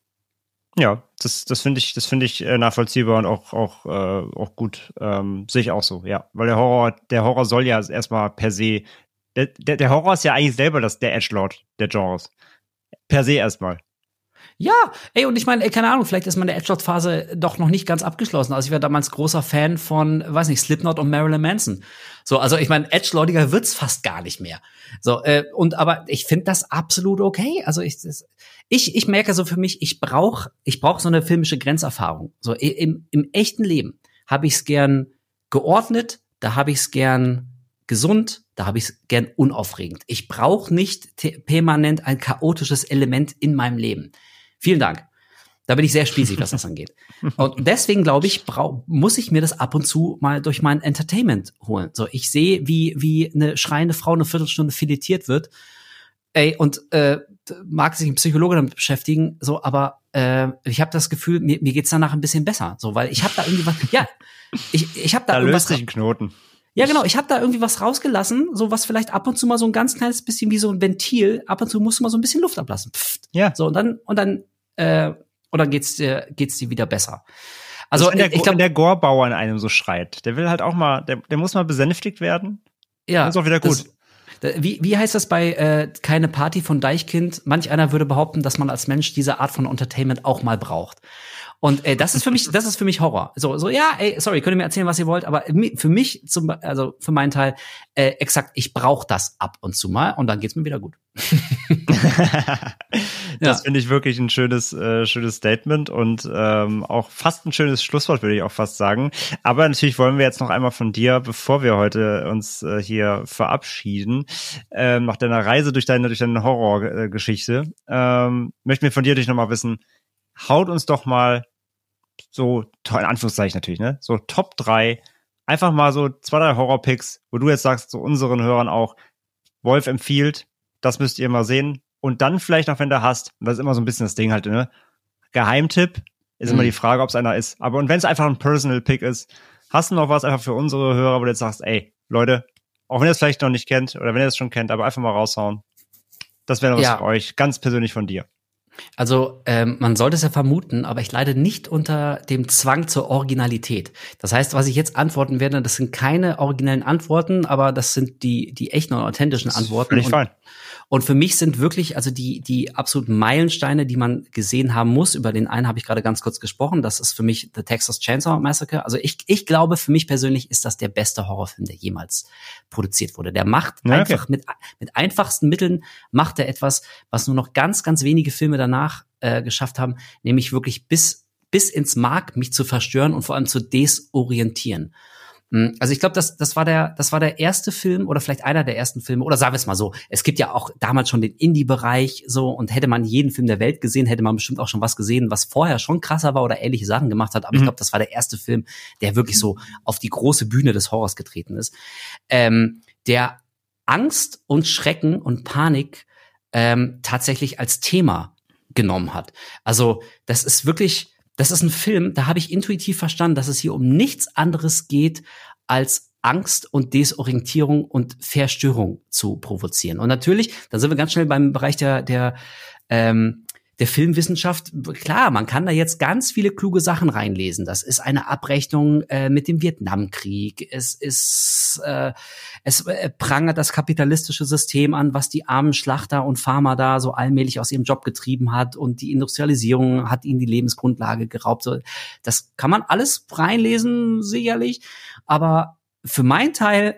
Ja, das, das finde ich, das finde ich äh, nachvollziehbar und auch, auch, äh, auch gut. Ähm, sehe ich auch so, ja. Weil der Horror, der Horror soll ja erstmal per se, der, der, der Horror ist ja eigentlich selber das, der Edgelord der Genres. Per se erstmal. Ja, ey, und ich meine, ey, keine Ahnung, vielleicht ist meine Edgelord-Phase doch noch nicht ganz abgeschlossen. Also ich war damals großer Fan von, weiß nicht, Slipknot und Marilyn Manson. So, also ich meine, Edgelordiger wird's fast gar nicht mehr. So, äh, und aber ich finde das absolut okay. Also ich, das, ich, ich merke so für mich, ich brauche, ich brauche so eine filmische Grenzerfahrung. So im, im echten Leben habe ich's gern geordnet, da habe ich's gern gesund, da habe ich es gern unaufregend. Ich brauche nicht te- permanent ein chaotisches Element in meinem Leben. Vielen Dank. Da bin ich sehr spießig, was das angeht. Und deswegen, glaube ich, brau- muss ich mir das ab und zu mal durch mein Entertainment holen. So, ich sehe, wie wie eine schreiende Frau eine Viertelstunde filetiert wird. Ey, und äh, mag sich ein Psychologe damit beschäftigen, so, aber äh, ich habe das Gefühl, mir, mir geht's danach ein bisschen besser. So, weil ich habe da irgendwie was, ja, ich, ich habe da, Da irgendwas löst sich ein Knoten. Ja, genau. Ich habe da irgendwie was rausgelassen, so was vielleicht ab und zu mal so ein ganz kleines bisschen wie so ein Ventil. Ab und zu musst du mal so ein bisschen Luft ablassen. Pfft. Ja. So und dann und dann äh, und dann geht's dir geht's dir wieder besser. Also wenn der, ich glaube, der Gorbauer in einem so schreit, der will halt auch mal, der, der muss mal besänftigt werden. ja, dann ist auch wieder gut. Das, da, wie wie heißt das bei äh, keine Party von Deichkind? Manch einer würde behaupten, dass man als Mensch diese Art von Entertainment auch mal braucht. Und äh, das ist für mich, das ist für mich Horror. So, so ja, ey, sorry, könnt ihr mir erzählen, was ihr wollt, aber für mich, zum, also für meinen Teil, äh, exakt, ich brauche das ab und zu mal und dann geht's mir wieder gut. Das Ja. finde ich wirklich ein schönes, äh, schönes Statement und ähm, auch fast ein schönes Schlusswort, würde ich auch fast sagen. Aber natürlich wollen wir jetzt noch einmal von dir, bevor wir heute uns äh, hier verabschieden, ähm, nach deiner Reise durch deine, durch deine Horrorgeschichte, ähm, möchten wir von dir natürlich nochmal wissen, haut uns doch mal so, in Anführungszeichen natürlich, ne, so Top drei, einfach mal so zwei, drei Horror-Picks, wo du jetzt sagst, zu unseren Hörern auch, Wolf empfiehlt, das müsst ihr mal sehen. Und dann vielleicht auch, wenn du hast, und das ist immer so ein bisschen das Ding halt, ne, Geheimtipp, ist Mhm. immer die Frage, ob es einer ist. Aber und wenn es einfach ein Personal-Pick ist, hast du noch was einfach für unsere Hörer, wo du jetzt sagst, ey, Leute, auch wenn ihr es vielleicht noch nicht kennt, oder wenn ihr es schon kennt, aber einfach mal raushauen. Das wäre was Ja. für euch, ganz persönlich von dir. Also ähm, man sollte es ja vermuten, aber ich leide nicht unter dem Zwang zur Originalität. Das heißt, was ich jetzt antworten werde, das sind keine originellen Antworten, aber das sind die die echten und authentischen Antworten. Völlig Und, fein. und für mich sind wirklich also die die absoluten Meilensteine, die man gesehen haben muss. Über den einen habe ich gerade ganz kurz gesprochen. Das ist für mich The Texas Chainsaw Massacre. Also ich ich glaube, für mich persönlich ist das der beste Horrorfilm, der jemals produziert wurde. Der macht Ja, okay. einfach mit mit einfachsten Mitteln macht er etwas, was nur noch ganz ganz wenige Filme danach äh, geschafft haben, nämlich wirklich bis bis ins Mark mich zu verstören und vor allem zu desorientieren. Mm, Also ich glaube, das das war der das war der erste Film oder vielleicht einer der ersten Filme oder sagen wir es mal so, es gibt ja auch damals schon den Indie-Bereich so und hätte man jeden Film der Welt gesehen, hätte man bestimmt auch schon was gesehen, was vorher schon krasser war oder ähnliche Sachen gemacht hat, aber Mhm. ich glaube, das war der erste Film, der wirklich so auf die große Bühne des Horrors getreten ist, ähm, der Angst und Schrecken und Panik ähm, tatsächlich als Thema genommen hat. Also das ist wirklich, das ist ein Film, da habe ich intuitiv verstanden, dass es hier um nichts anderes geht, als Angst und Desorientierung und Verstörung zu provozieren. Und natürlich, da sind wir ganz schnell beim Bereich der der ähm, der Filmwissenschaft. Klar, man kann da jetzt ganz viele kluge Sachen reinlesen. Das ist eine Abrechnung äh, mit dem Vietnamkrieg. Es ist äh, es äh, prangert das kapitalistische System an, was die armen Schlachter und Farmer da so allmählich aus ihrem Job getrieben hat und die Industrialisierung hat ihnen die Lebensgrundlage geraubt. So, das kann man alles reinlesen, sicherlich. Aber für meinen Teil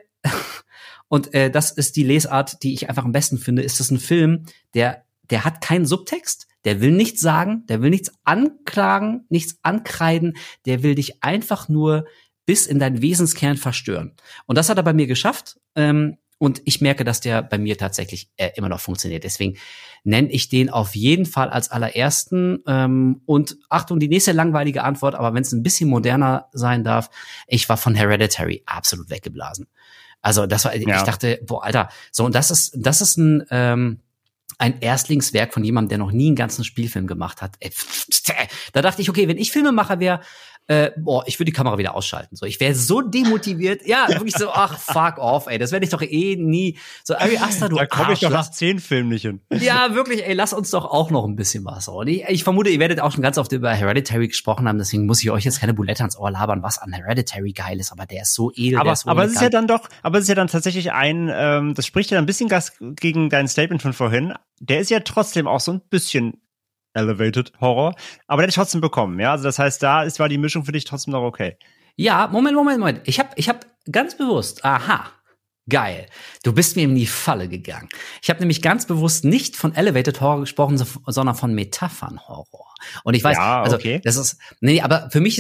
und äh, das ist die Lesart, die ich einfach am besten finde, ist das ein Film, der der hat keinen Subtext, der will nichts sagen, der will nichts anklagen, nichts ankreiden, der will dich einfach nur bis in deinen Wesenskern verstören. Und das hat er bei mir geschafft. Ähm, und ich merke, dass der bei mir tatsächlich äh, immer noch funktioniert. Deswegen nenne ich den auf jeden Fall als allerersten. Ähm, und Achtung, die nächste langweilige Antwort, aber wenn es ein bisschen moderner sein darf, ich war von Hereditary absolut weggeblasen. Also das war, Ja. ich dachte, boah, Alter, so und das ist, das ist ein ähm, ein Erstlingswerk von jemandem, der noch nie einen ganzen Spielfilm gemacht hat. Ey, da dachte ich, okay, wenn ich Filmemacher wäre, äh, boah, ich würde die Kamera wieder ausschalten. So, ich wäre so demotiviert. Ja, wirklich so, ach, fuck off, ey, das werde ich doch eh nie. So, Ari Aster, du Da komme ich doch Arsch, nach zehn Filmen nicht hin. ja, wirklich, ey, lass uns doch auch noch ein bisschen was. Und ich, ich vermute, ihr werdet auch schon ganz oft über Hereditary gesprochen haben, deswegen muss ich euch jetzt keine Bulette ans Ohr labern, was an Hereditary geil ist, aber der ist so edel, der Aber, ist so aber es ist ja elegant. dann doch, aber es ist ja dann tatsächlich ein, ähm, das spricht ja ein bisschen Gas gegen dein Statement von vorhin. Der ist ja trotzdem auch so ein bisschen elevated Horror, aber der hat trotzdem bekommen, ja. Also das heißt, da ist war die Mischung für dich trotzdem noch okay. Ja, Moment, Moment, Moment. Ich habe ich hab ganz bewusst, aha, geil, du bist mir in die Falle gegangen. Ich habe nämlich ganz bewusst nicht von Elevated Horror gesprochen, so- sondern von Metaphern Horror. Und ich weiß, Ja, also okay. das ist, nee, aber für mich ist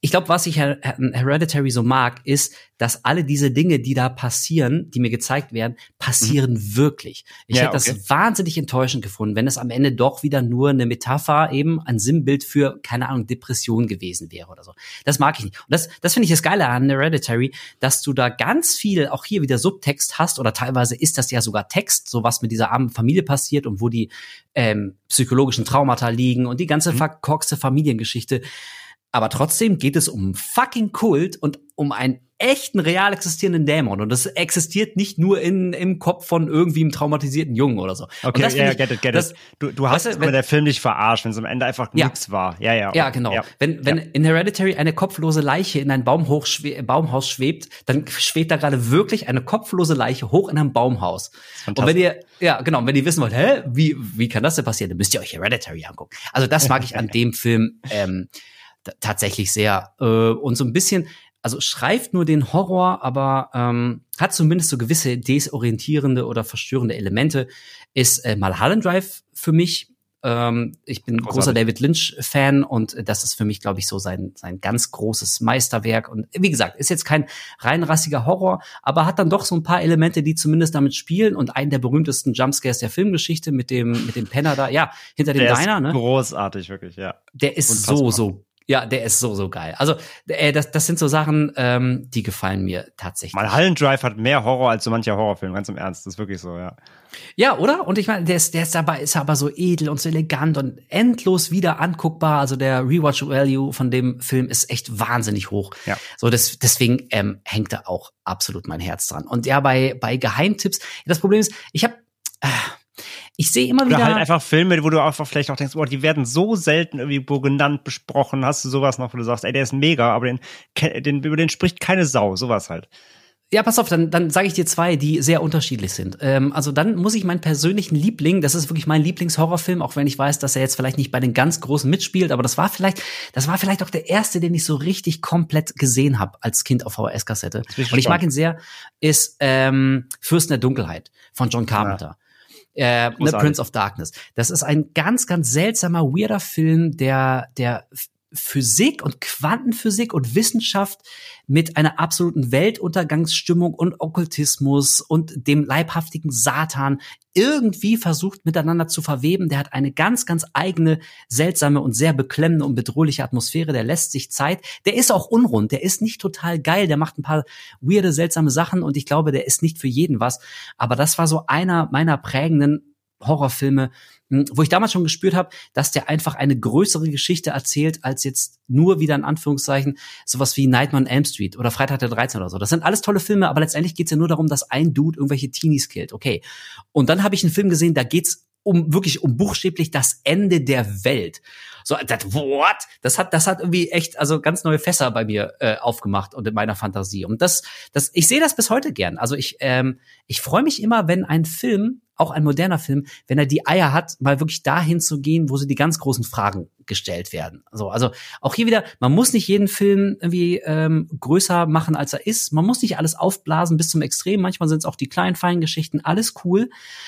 ich glaube, was ich an Hereditary so mag, ist, dass alle diese Dinge, die da passieren, die mir gezeigt werden, passieren mhm. wirklich. Ich ja, hätte okay. das wahnsinnig enttäuschend gefunden, wenn es am Ende doch wieder nur eine Metapher, eben ein Sinnbild für, keine Ahnung, Depression gewesen wäre oder so. Das mag ich nicht. Und das, das finde ich das Geile an Hereditary, dass du da ganz viel, auch hier wieder Subtext hast, oder teilweise ist das ja sogar Text, so was mit dieser armen Familie passiert und wo die ähm, psychologischen Traumata liegen und die ganze mhm. verkorkste Familiengeschichte. Aber trotzdem geht es um fucking Kult und um einen echten, real existierenden Dämon. Und das existiert nicht nur in, im Kopf von irgendwie einem traumatisierten Jungen oder so. Okay, ja, yeah, get it, get das, it. Du, du hast weißt du, wenn wenn der Film dich verarscht, wenn es am Ende einfach ja. nichts war. Ja, ja. Ja, genau. Ja. Wenn, wenn ja. in Hereditary eine kopflose Leiche in ein Baumhoch schwe- Baumhaus schwebt, dann schwebt da gerade wirklich eine kopflose Leiche hoch in einem Baumhaus. Und wenn ihr, ja, genau, wenn ihr wissen wollt, hä, wie, wie kann das denn passieren, dann müsst ihr euch Hereditary angucken. Also das mag ich an dem Film, ähm, t- tatsächlich sehr. Äh, und so ein bisschen, also schreibt nur den Horror, aber ähm, hat zumindest so gewisse desorientierende oder verstörende Elemente, ist äh, Mulholland Drive für mich. Ähm, ich bin ein großer David Lynch-Fan und das ist für mich, glaube ich, so sein sein ganz großes Meisterwerk. Und wie gesagt, ist jetzt kein reinrassiger Horror, aber hat dann doch so ein paar Elemente, die zumindest damit spielen. Und einen der berühmtesten Jumpscares der Filmgeschichte mit dem mit dem Penner da, ja, hinter dem der Diner. Ist ne? Großartig, wirklich, ja. Der ist Unfassbar. so, so Ja, der ist so, so geil. Also, äh, das, das sind so Sachen, ähm, die gefallen mir tatsächlich. Mulholland Drive hat mehr Horror als so mancher Horrorfilm, ganz im Ernst. Das ist wirklich so, ja. Ja, oder? Und ich meine, der ist, der ist dabei, ist aber so edel und so elegant und endlos wieder anguckbar. Also der Rewatch-Value von dem Film ist echt wahnsinnig hoch. Ja. So, das, deswegen ähm, hängt da auch absolut mein Herz dran. Und ja, bei, bei Geheimtipps, das Problem ist, ich habe äh, Ich sehe immer wieder. Oder halt einfach Filme, wo du einfach vielleicht auch denkst, oh, die werden so selten irgendwo genannt, besprochen. Hast du sowas noch, wo du sagst, ey, der ist mega, aber den, den, über den spricht keine Sau, sowas halt. Ja, pass auf, dann, dann sage ich dir zwei, die sehr unterschiedlich sind. Ähm, also dann muss ich meinen persönlichen Liebling, das ist wirklich mein Lieblingshorrorfilm, auch wenn ich weiß, dass er jetzt vielleicht nicht bei den ganz Großen mitspielt, aber das war vielleicht, das war vielleicht auch der erste, den ich so richtig komplett gesehen habe als Kind auf V H S-Kassette. Und ich mag ihn sehr, ist ähm, Fürsten der Dunkelheit von John Carpenter. Ja. Äh, The Prince of Darkness. Das ist ein ganz, ganz seltsamer, weirder Film, der, der Physik und Quantenphysik und Wissenschaft mit einer absoluten Weltuntergangsstimmung und Okkultismus und dem leibhaftigen Satan irgendwie versucht miteinander zu verweben. Der hat eine ganz, ganz eigene, seltsame und sehr beklemmende und bedrohliche Atmosphäre. Der lässt sich Zeit. Der ist auch unrund. Der ist nicht total geil. Der macht ein paar weirde, seltsame Sachen und ich glaube, der ist nicht für jeden was. Aber das war so einer meiner prägenden Horrorfilme, wo ich damals schon gespürt habe, dass der einfach eine größere Geschichte erzählt, als jetzt nur wieder in Anführungszeichen sowas wie Nightmare on Elm Street oder Freitag der dreizehnte oder so. Das sind alles tolle Filme, aber letztendlich geht's ja nur darum, dass ein Dude irgendwelche Teenies killt. Okay. Und dann habe ich einen Film gesehen, da geht's um wirklich um buchstäblich das Ende der Welt. So, das, what? Das hat, das hat irgendwie echt, also ganz neue Fässer bei mir äh, aufgemacht und in meiner Fantasie. Und das, das, ich sehe das bis heute gern. Also ich, ähm, ich freue mich immer, wenn ein Film, auch ein moderner Film, wenn er die Eier hat, mal wirklich dahin zu gehen, wo so die ganz großen Fragen gestellt werden. So, also auch hier wieder, man muss nicht jeden Film irgendwie ähm, größer machen, als er ist. Man muss nicht alles aufblasen bis zum Extrem. Manchmal sind es auch die kleinen, feinen Geschichten, alles cool.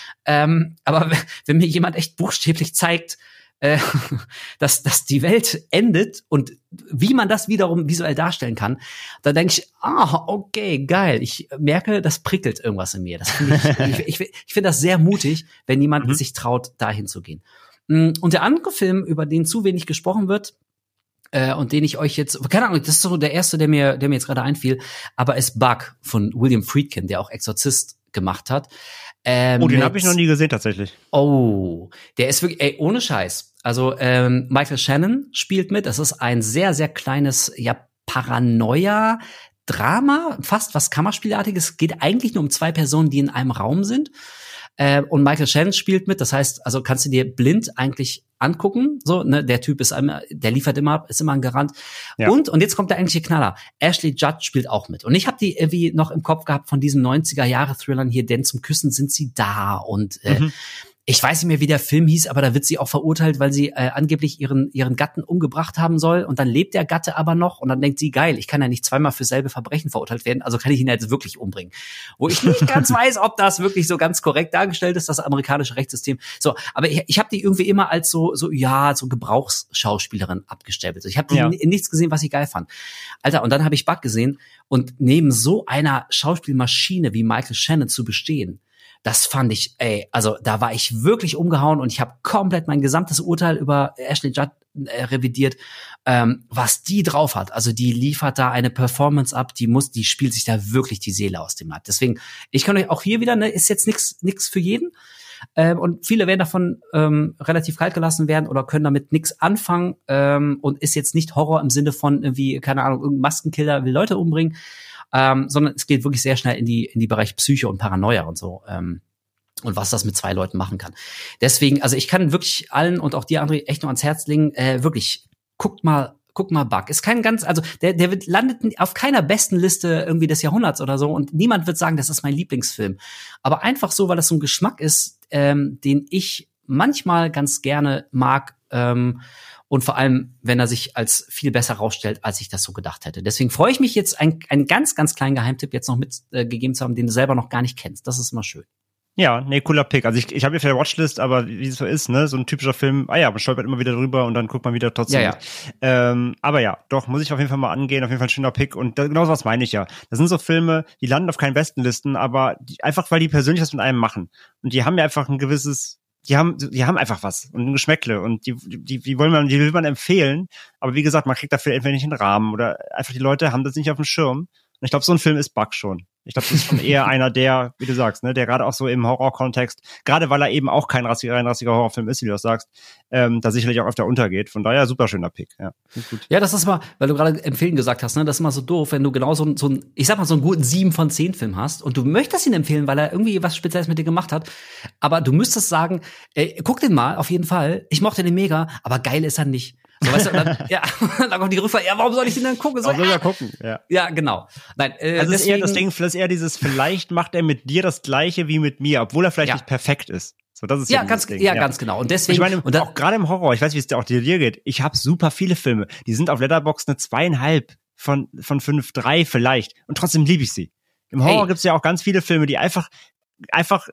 Ähm, aber wenn mir jemand echt buchstäblich zeigt, äh, dass, dass die Welt endet und wie man das wiederum visuell darstellen kann, da denke ich, ah, okay, geil. Ich merke, das prickelt irgendwas in mir. Das find ich ich, ich, ich finde das sehr mutig, wenn jemand mhm. sich traut, dahin zu gehen. Und der andere Film, über den zu wenig gesprochen wird, äh, und den ich euch jetzt, keine Ahnung, das ist so der erste, der mir, der mir jetzt gerade einfiel, aber ist Bug von William Friedkin, der auch Exorzist gemacht hat. Ähm, oh, den habe ich noch nie gesehen, tatsächlich. Oh, der ist wirklich, ey, ohne Scheiß. Also ähm, Michael Shannon spielt mit. Das ist ein sehr, sehr kleines, ja, Paranoia-Drama, fast was Kammerspielartiges. Geht eigentlich nur um zwei Personen, die in einem Raum sind. Äh, und Michael Shannon spielt mit. Das heißt, also kannst du dir blind eigentlich angucken. So, ne, der Typ ist immer, der liefert immer, ist immer ein Garant. Ja. Und, und jetzt kommt der eigentliche Knaller. Ashley Judd spielt auch mit. Und ich habe die irgendwie noch im Kopf gehabt von diesen neunziger Jahre Thrillern hier, denn zum Küssen sind sie da. Und äh, mhm. ich weiß nicht mehr, wie der Film hieß, aber da wird sie auch verurteilt, weil sie äh, angeblich ihren ihren Gatten umgebracht haben soll. Und dann lebt der Gatte aber noch. Und dann denkt sie, geil, ich kann ja nicht zweimal für selbe Verbrechen verurteilt werden, also kann ich ihn jetzt wirklich umbringen. Wo ich nicht ganz weiß, ob das wirklich so ganz korrekt dargestellt ist, das amerikanische Rechtssystem. So, aber ich, ich habe die irgendwie immer als so, so ja, so Gebrauchsschauspielerin abgestempelt. Ich habe Ja. in nichts gesehen, was ich geil fand. Alter, und dann habe ich Buck gesehen. Und neben so einer Schauspielmaschine wie Michael Shannon zu bestehen, das fand ich, ey, also da war ich wirklich umgehauen und ich habe komplett mein gesamtes Urteil über Ashley Judd äh, revidiert, ähm, was die drauf hat. Also die liefert da eine Performance ab, die muss, die spielt sich da wirklich die Seele aus dem Leib. Deswegen, ich kann euch auch hier wieder, ne, ist jetzt nix, nix für jeden. Ähm, und viele werden davon ähm, relativ kalt gelassen werden oder können damit nichts anfangen ähm, und ist jetzt nicht Horror im Sinne von irgendwie, keine Ahnung, irgendein Maskenkiller will Leute umbringen, ähm, sondern es geht wirklich sehr schnell in die in die Bereich Psyche und Paranoia und so ähm, und was das mit zwei Leuten machen kann. Deswegen, also ich kann wirklich allen und auch dir, André, echt nur ans Herz legen, äh, wirklich, guckt mal Guck mal, Buck. Ist kein ganz, also der, der wird, landet auf keiner besten Liste irgendwie des Jahrhunderts oder so und niemand wird sagen, das ist mein Lieblingsfilm. Aber einfach so, weil das so ein Geschmack ist, ähm, den ich manchmal ganz gerne mag ähm, und vor allem, wenn er sich als viel besser rausstellt, als ich das so gedacht hätte. Deswegen freue ich mich jetzt, einen, einen ganz, ganz kleinen Geheimtipp jetzt noch mitgegeben äh, zu haben, den du selber noch gar nicht kennst. Das ist immer schön. Ja, nee, cooler Pick. Also ich, ich habe hier für der Watchlist, aber wie es so ist, ne, so ein typischer Film, ah ja, man stolpert immer wieder drüber und dann guckt man wieder trotzdem. Ja, ja. Ähm, aber ja, doch, muss ich auf jeden Fall mal angehen, auf jeden Fall ein schöner Pick. Und da, genau was meine ich ja. Das sind so Filme, die landen auf keinen Bestenlisten, aber die, einfach, weil die persönlich was mit einem machen. Und die haben ja einfach ein gewisses, die haben, die haben einfach was und ein Geschmäckle und die, die, die wollen man, die will man empfehlen. Aber wie gesagt, man kriegt dafür entweder nicht einen Rahmen oder einfach die Leute haben das nicht auf dem Schirm. Und ich glaube, so ein Film ist Buck schon. Ich glaube, das ist schon eher einer der, wie du sagst, ne, der gerade auch so im Horror-Kontext, gerade weil er eben auch kein rassiger, rein rassiger Horrorfilm ist, wie du das sagst, ähm, da sicherlich auch öfter untergeht. Von daher, super schöner Pick. Ja, gut. Ja, das ist mal, weil du gerade empfehlen gesagt hast, ne, das ist immer so doof, wenn du genau so, ein, so ein, ich sag mal, so einen guten sieben von zehn Film hast und du möchtest ihn empfehlen, weil er irgendwie was Spezielles mit dir gemacht hat, aber du müsstest sagen, ey, guck den mal, auf jeden Fall, ich mochte den mega, aber geil ist er nicht. So, weißt du, dann, ja, dann kommt die Rückfrage, ja, warum soll ich den dann gucken? So, Warum soll ja. er gucken? Ja. Ja, genau. Nein, äh, also deswegen, ist eher das Ding, vielleicht eher dieses, vielleicht macht er mit dir das Gleiche wie mit mir, obwohl er vielleicht Ja. nicht perfekt ist. So, das ist ja, ja ganz, Ding. ja, ganz genau. Und deswegen, Ich meine, und dann, auch gerade im Horror, ich weiß, wie es dir auch dir geht, ich habe super viele Filme, die sind auf Letterboxd eine zweieinhalb von, von fünf, drei vielleicht. Und trotzdem liebe ich sie. Im Horror Hey. gibt's ja auch ganz viele Filme, die einfach, einfach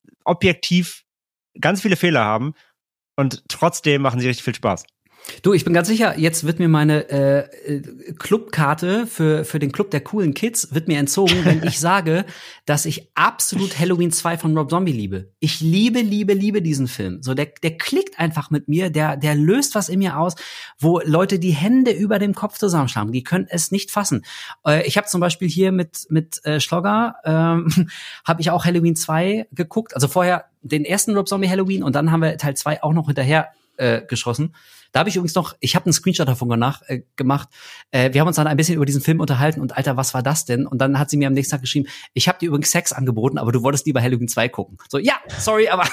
objektiv ganz viele Fehler haben und trotzdem machen sie richtig viel Spaß. Du, ich bin ganz sicher, jetzt wird mir meine äh, Clubkarte für für den Club der coolen Kids wird mir entzogen, wenn ich sage, dass ich absolut Halloween zwei von Rob Zombie liebe. Ich liebe, liebe, liebe diesen Film. So, der der klickt einfach mit mir, der der löst was in mir aus, wo Leute die Hände über dem Kopf zusammenschlagen. Die können es nicht fassen. Äh, ich habe zum Beispiel hier mit mit äh, Schlogger ähm, habe ich auch Halloween zwei geguckt. Also vorher den ersten Rob Zombie Halloween und dann haben wir Teil zwei auch noch hinterher äh, geschossen. Da habe ich übrigens noch, ich habe einen Screenshot davon nach, äh, gemacht. Äh, wir haben uns dann ein bisschen über diesen Film unterhalten und Alter, was war das denn? Und dann hat sie mir am nächsten Tag geschrieben, ich habe dir übrigens Sex angeboten, aber du wolltest lieber Halloween zwei gucken. So, ja, sorry, aber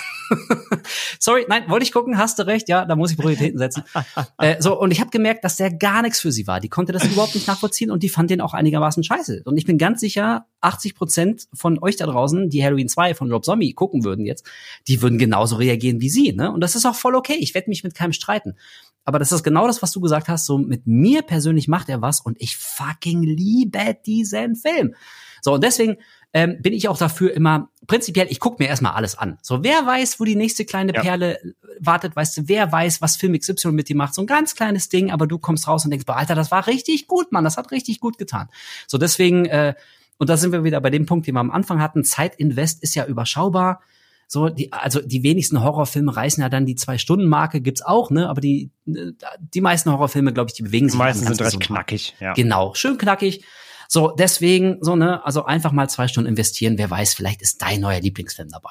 sorry, nein, wollte ich gucken, hast du recht, ja, da muss ich Prioritäten setzen. äh, so, und ich habe gemerkt, dass der gar nichts für sie war. Die konnte das überhaupt nicht nachvollziehen und die fand den auch einigermaßen scheiße. Und ich bin ganz sicher, achtzig Prozent von euch da draußen, die Halloween zwei von Rob Zombie gucken würden jetzt, die würden genauso reagieren wie sie, ne? Und das ist auch voll okay. Ich werde mich mit keinem streiten. Aber das ist genau das, was du gesagt hast. So, mit mir persönlich macht er was und ich fucking liebe diesen Film. So, und deswegen ähm, bin ich auch dafür immer, prinzipiell, ich gucke mir erstmal alles an. So, wer weiß, wo die nächste kleine Ja. Perle wartet, weißt du, wer weiß, was Film X Y mit dir macht. So ein ganz kleines Ding, aber du kommst raus und denkst, boah, Alter, das war richtig gut, Mann, das hat richtig gut getan. So, deswegen, äh, und da sind wir wieder bei dem Punkt, den wir am Anfang hatten, Zeitinvest ist ja überschaubar. So, die, also die wenigsten Horrorfilme reißen ja dann die Zwei-Stunden-Marke, gibt's auch, ne? Aber die, die meisten Horrorfilme, glaube ich, die bewegen Die sich. meisten an ganz sind recht gesunden knackig. Ja. Genau, schön knackig. So, deswegen, so, ne, also einfach mal zwei Stunden investieren. Wer weiß, vielleicht ist dein neuer Lieblingsfilm dabei.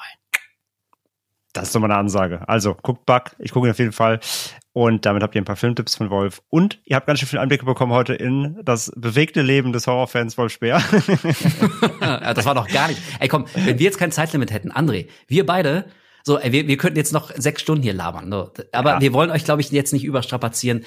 Das ist doch mal eine Ansage. Also, guckt Buck, ich gucke ihn auf jeden Fall. Und damit habt ihr ein paar Filmtipps von Wolf. Und ihr habt ganz schön viele Einblicke bekommen heute in das bewegte Leben des Horrorfans Wolf Speer. Ja, das war doch gar nicht. Ey, komm, wenn wir jetzt kein Zeitlimit hätten, André, wir beide, so, ey, wir, wir könnten jetzt noch sechs Stunden hier labern. So. Aber Ja. wir wollen euch, glaube ich, jetzt nicht überstrapazieren.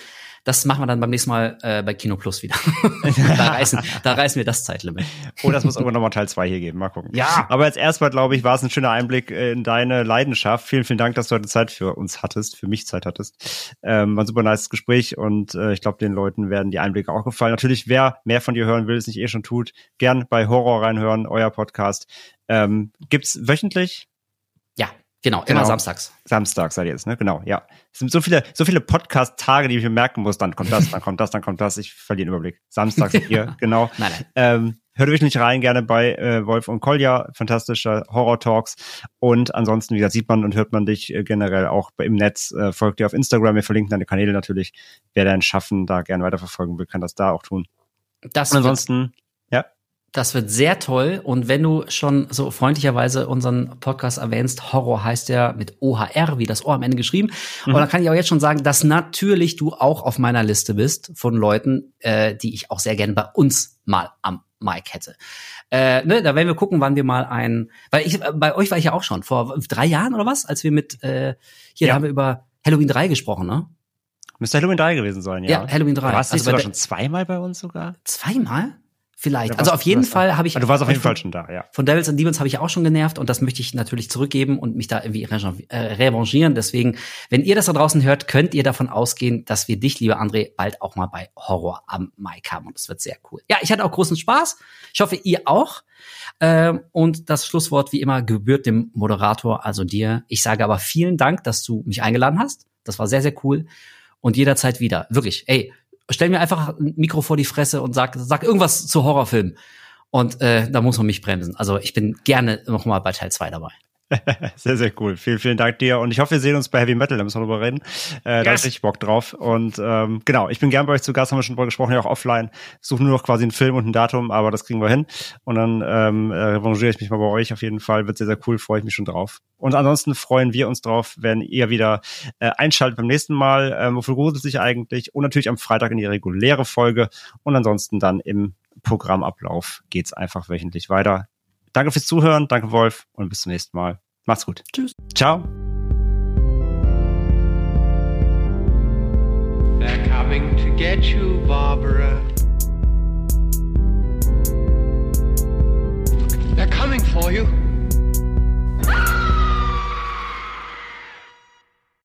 das machen wir dann beim nächsten Mal äh, bei Kino Plus wieder. da, reißen, da reißen wir das Zeitlimit. Oh, das muss irgendwann nochmal Teil zwei hier geben. Mal gucken. Ja. Aber jetzt erstmal, glaube ich, war es ein schöner Einblick in deine Leidenschaft. Vielen, vielen Dank, dass du heute Zeit für uns hattest, für mich Zeit hattest. Ähm, war ein super nice Gespräch und äh, ich glaube, den Leuten werden die Einblicke auch gefallen. Natürlich, wer mehr von dir hören will, es nicht eh schon tut, gern bei Horror reinhören, euer Podcast. Ähm, gibt's wöchentlich? Ja, genau, Genau. immer samstags. Samstag seid ihr jetzt, ne? Genau, ja. Es sind so viele, so viele Podcast-Tage, die ich mir merken muss. Dann kommt das, dann kommt das, dann kommt das. Ich verliere den Überblick. Samstag seid ihr, genau. Nein, nein. Ähm, hört euch nicht rein, gerne bei äh, Wolf und Kolja, fantastischer Horror-Talks. Und ansonsten, wie gesagt, sieht man und hört man dich äh, generell auch bei, im Netz. Äh, folgt dir auf Instagram, wir verlinken deine Kanäle natürlich. Wer dein Schaffen da gerne weiterverfolgen will, kann das da auch tun. Das Und ansonsten, ja. Das wird sehr toll. Und wenn du schon so freundlicherweise unseren Podcast erwähnst, Horror heißt ja mit O H R, wie das Ohr am Ende geschrieben. Mhm. Und dann kann ich auch jetzt schon sagen, dass natürlich du auch auf meiner Liste bist von Leuten, äh, die ich auch sehr gerne bei uns mal am Mic hätte. Äh, ne, da werden wir gucken, wann wir mal ein, weil ich, bei euch war ich ja auch schon, vor drei Jahren oder was, als wir mit, äh, hier Ja. da haben wir über Halloween drei gesprochen, ne? Müsste Halloween drei gewesen sein, ja. Ja, Halloween drei. Warst du nicht Also bei sogar der- schon zweimal bei uns sogar? Zweimal? Vielleicht. Ja, Also warst- auf jeden warst- Fall habe ich. Ah, du warst auf jeden von- Fall schon da, ja. Von Devils and Demons habe ich auch schon genervt und das möchte ich natürlich zurückgeben und mich da irgendwie revan- äh, revanchieren. Deswegen, wenn ihr das da draußen hört, könnt ihr davon ausgehen, dass wir dich, lieber André, bald auch mal bei Horror am Mic haben und das wird sehr cool. Ja, ich hatte auch großen Spaß. Ich hoffe, ihr auch. Ähm, und das Schlusswort wie immer gebührt dem Moderator, also dir. Ich sage aber vielen Dank, dass du mich eingeladen hast. Das war sehr, sehr cool. Und jederzeit wieder. Wirklich, ey, stell mir einfach ein Mikro vor die Fresse und sag, sag irgendwas zu Horrorfilmen. Und äh, da muss man mich bremsen. Also ich bin gerne noch mal bei Teil zwei dabei. Sehr, sehr cool. Vielen, vielen Dank dir. Und ich hoffe, wir sehen uns bei Heavy Metal, da müssen wir drüber reden. Äh, Da Yes. hab ich richtig Bock drauf. Und ähm, genau, ich bin gern bei euch zu Gast, haben wir schon drüber gesprochen, ja auch offline. Suchen nur noch quasi einen Film und ein Datum, aber das kriegen wir hin. Und dann ähm, äh, revanchiere ich mich mal bei euch auf jeden Fall. Wird sehr, sehr cool, freue ich mich schon drauf. Und ansonsten freuen wir uns drauf, wenn ihr wieder äh, einschaltet beim nächsten Mal. Ähm, wofür gruselt sich eigentlich? Und natürlich am Freitag in die reguläre Folge. Und ansonsten dann im Programmablauf geht's einfach wöchentlich weiter. Danke fürs Zuhören, danke Wolf und bis zum nächsten Mal. Macht's gut. Tschüss. Ciao. They're coming to get you, Barbara. They're coming for you.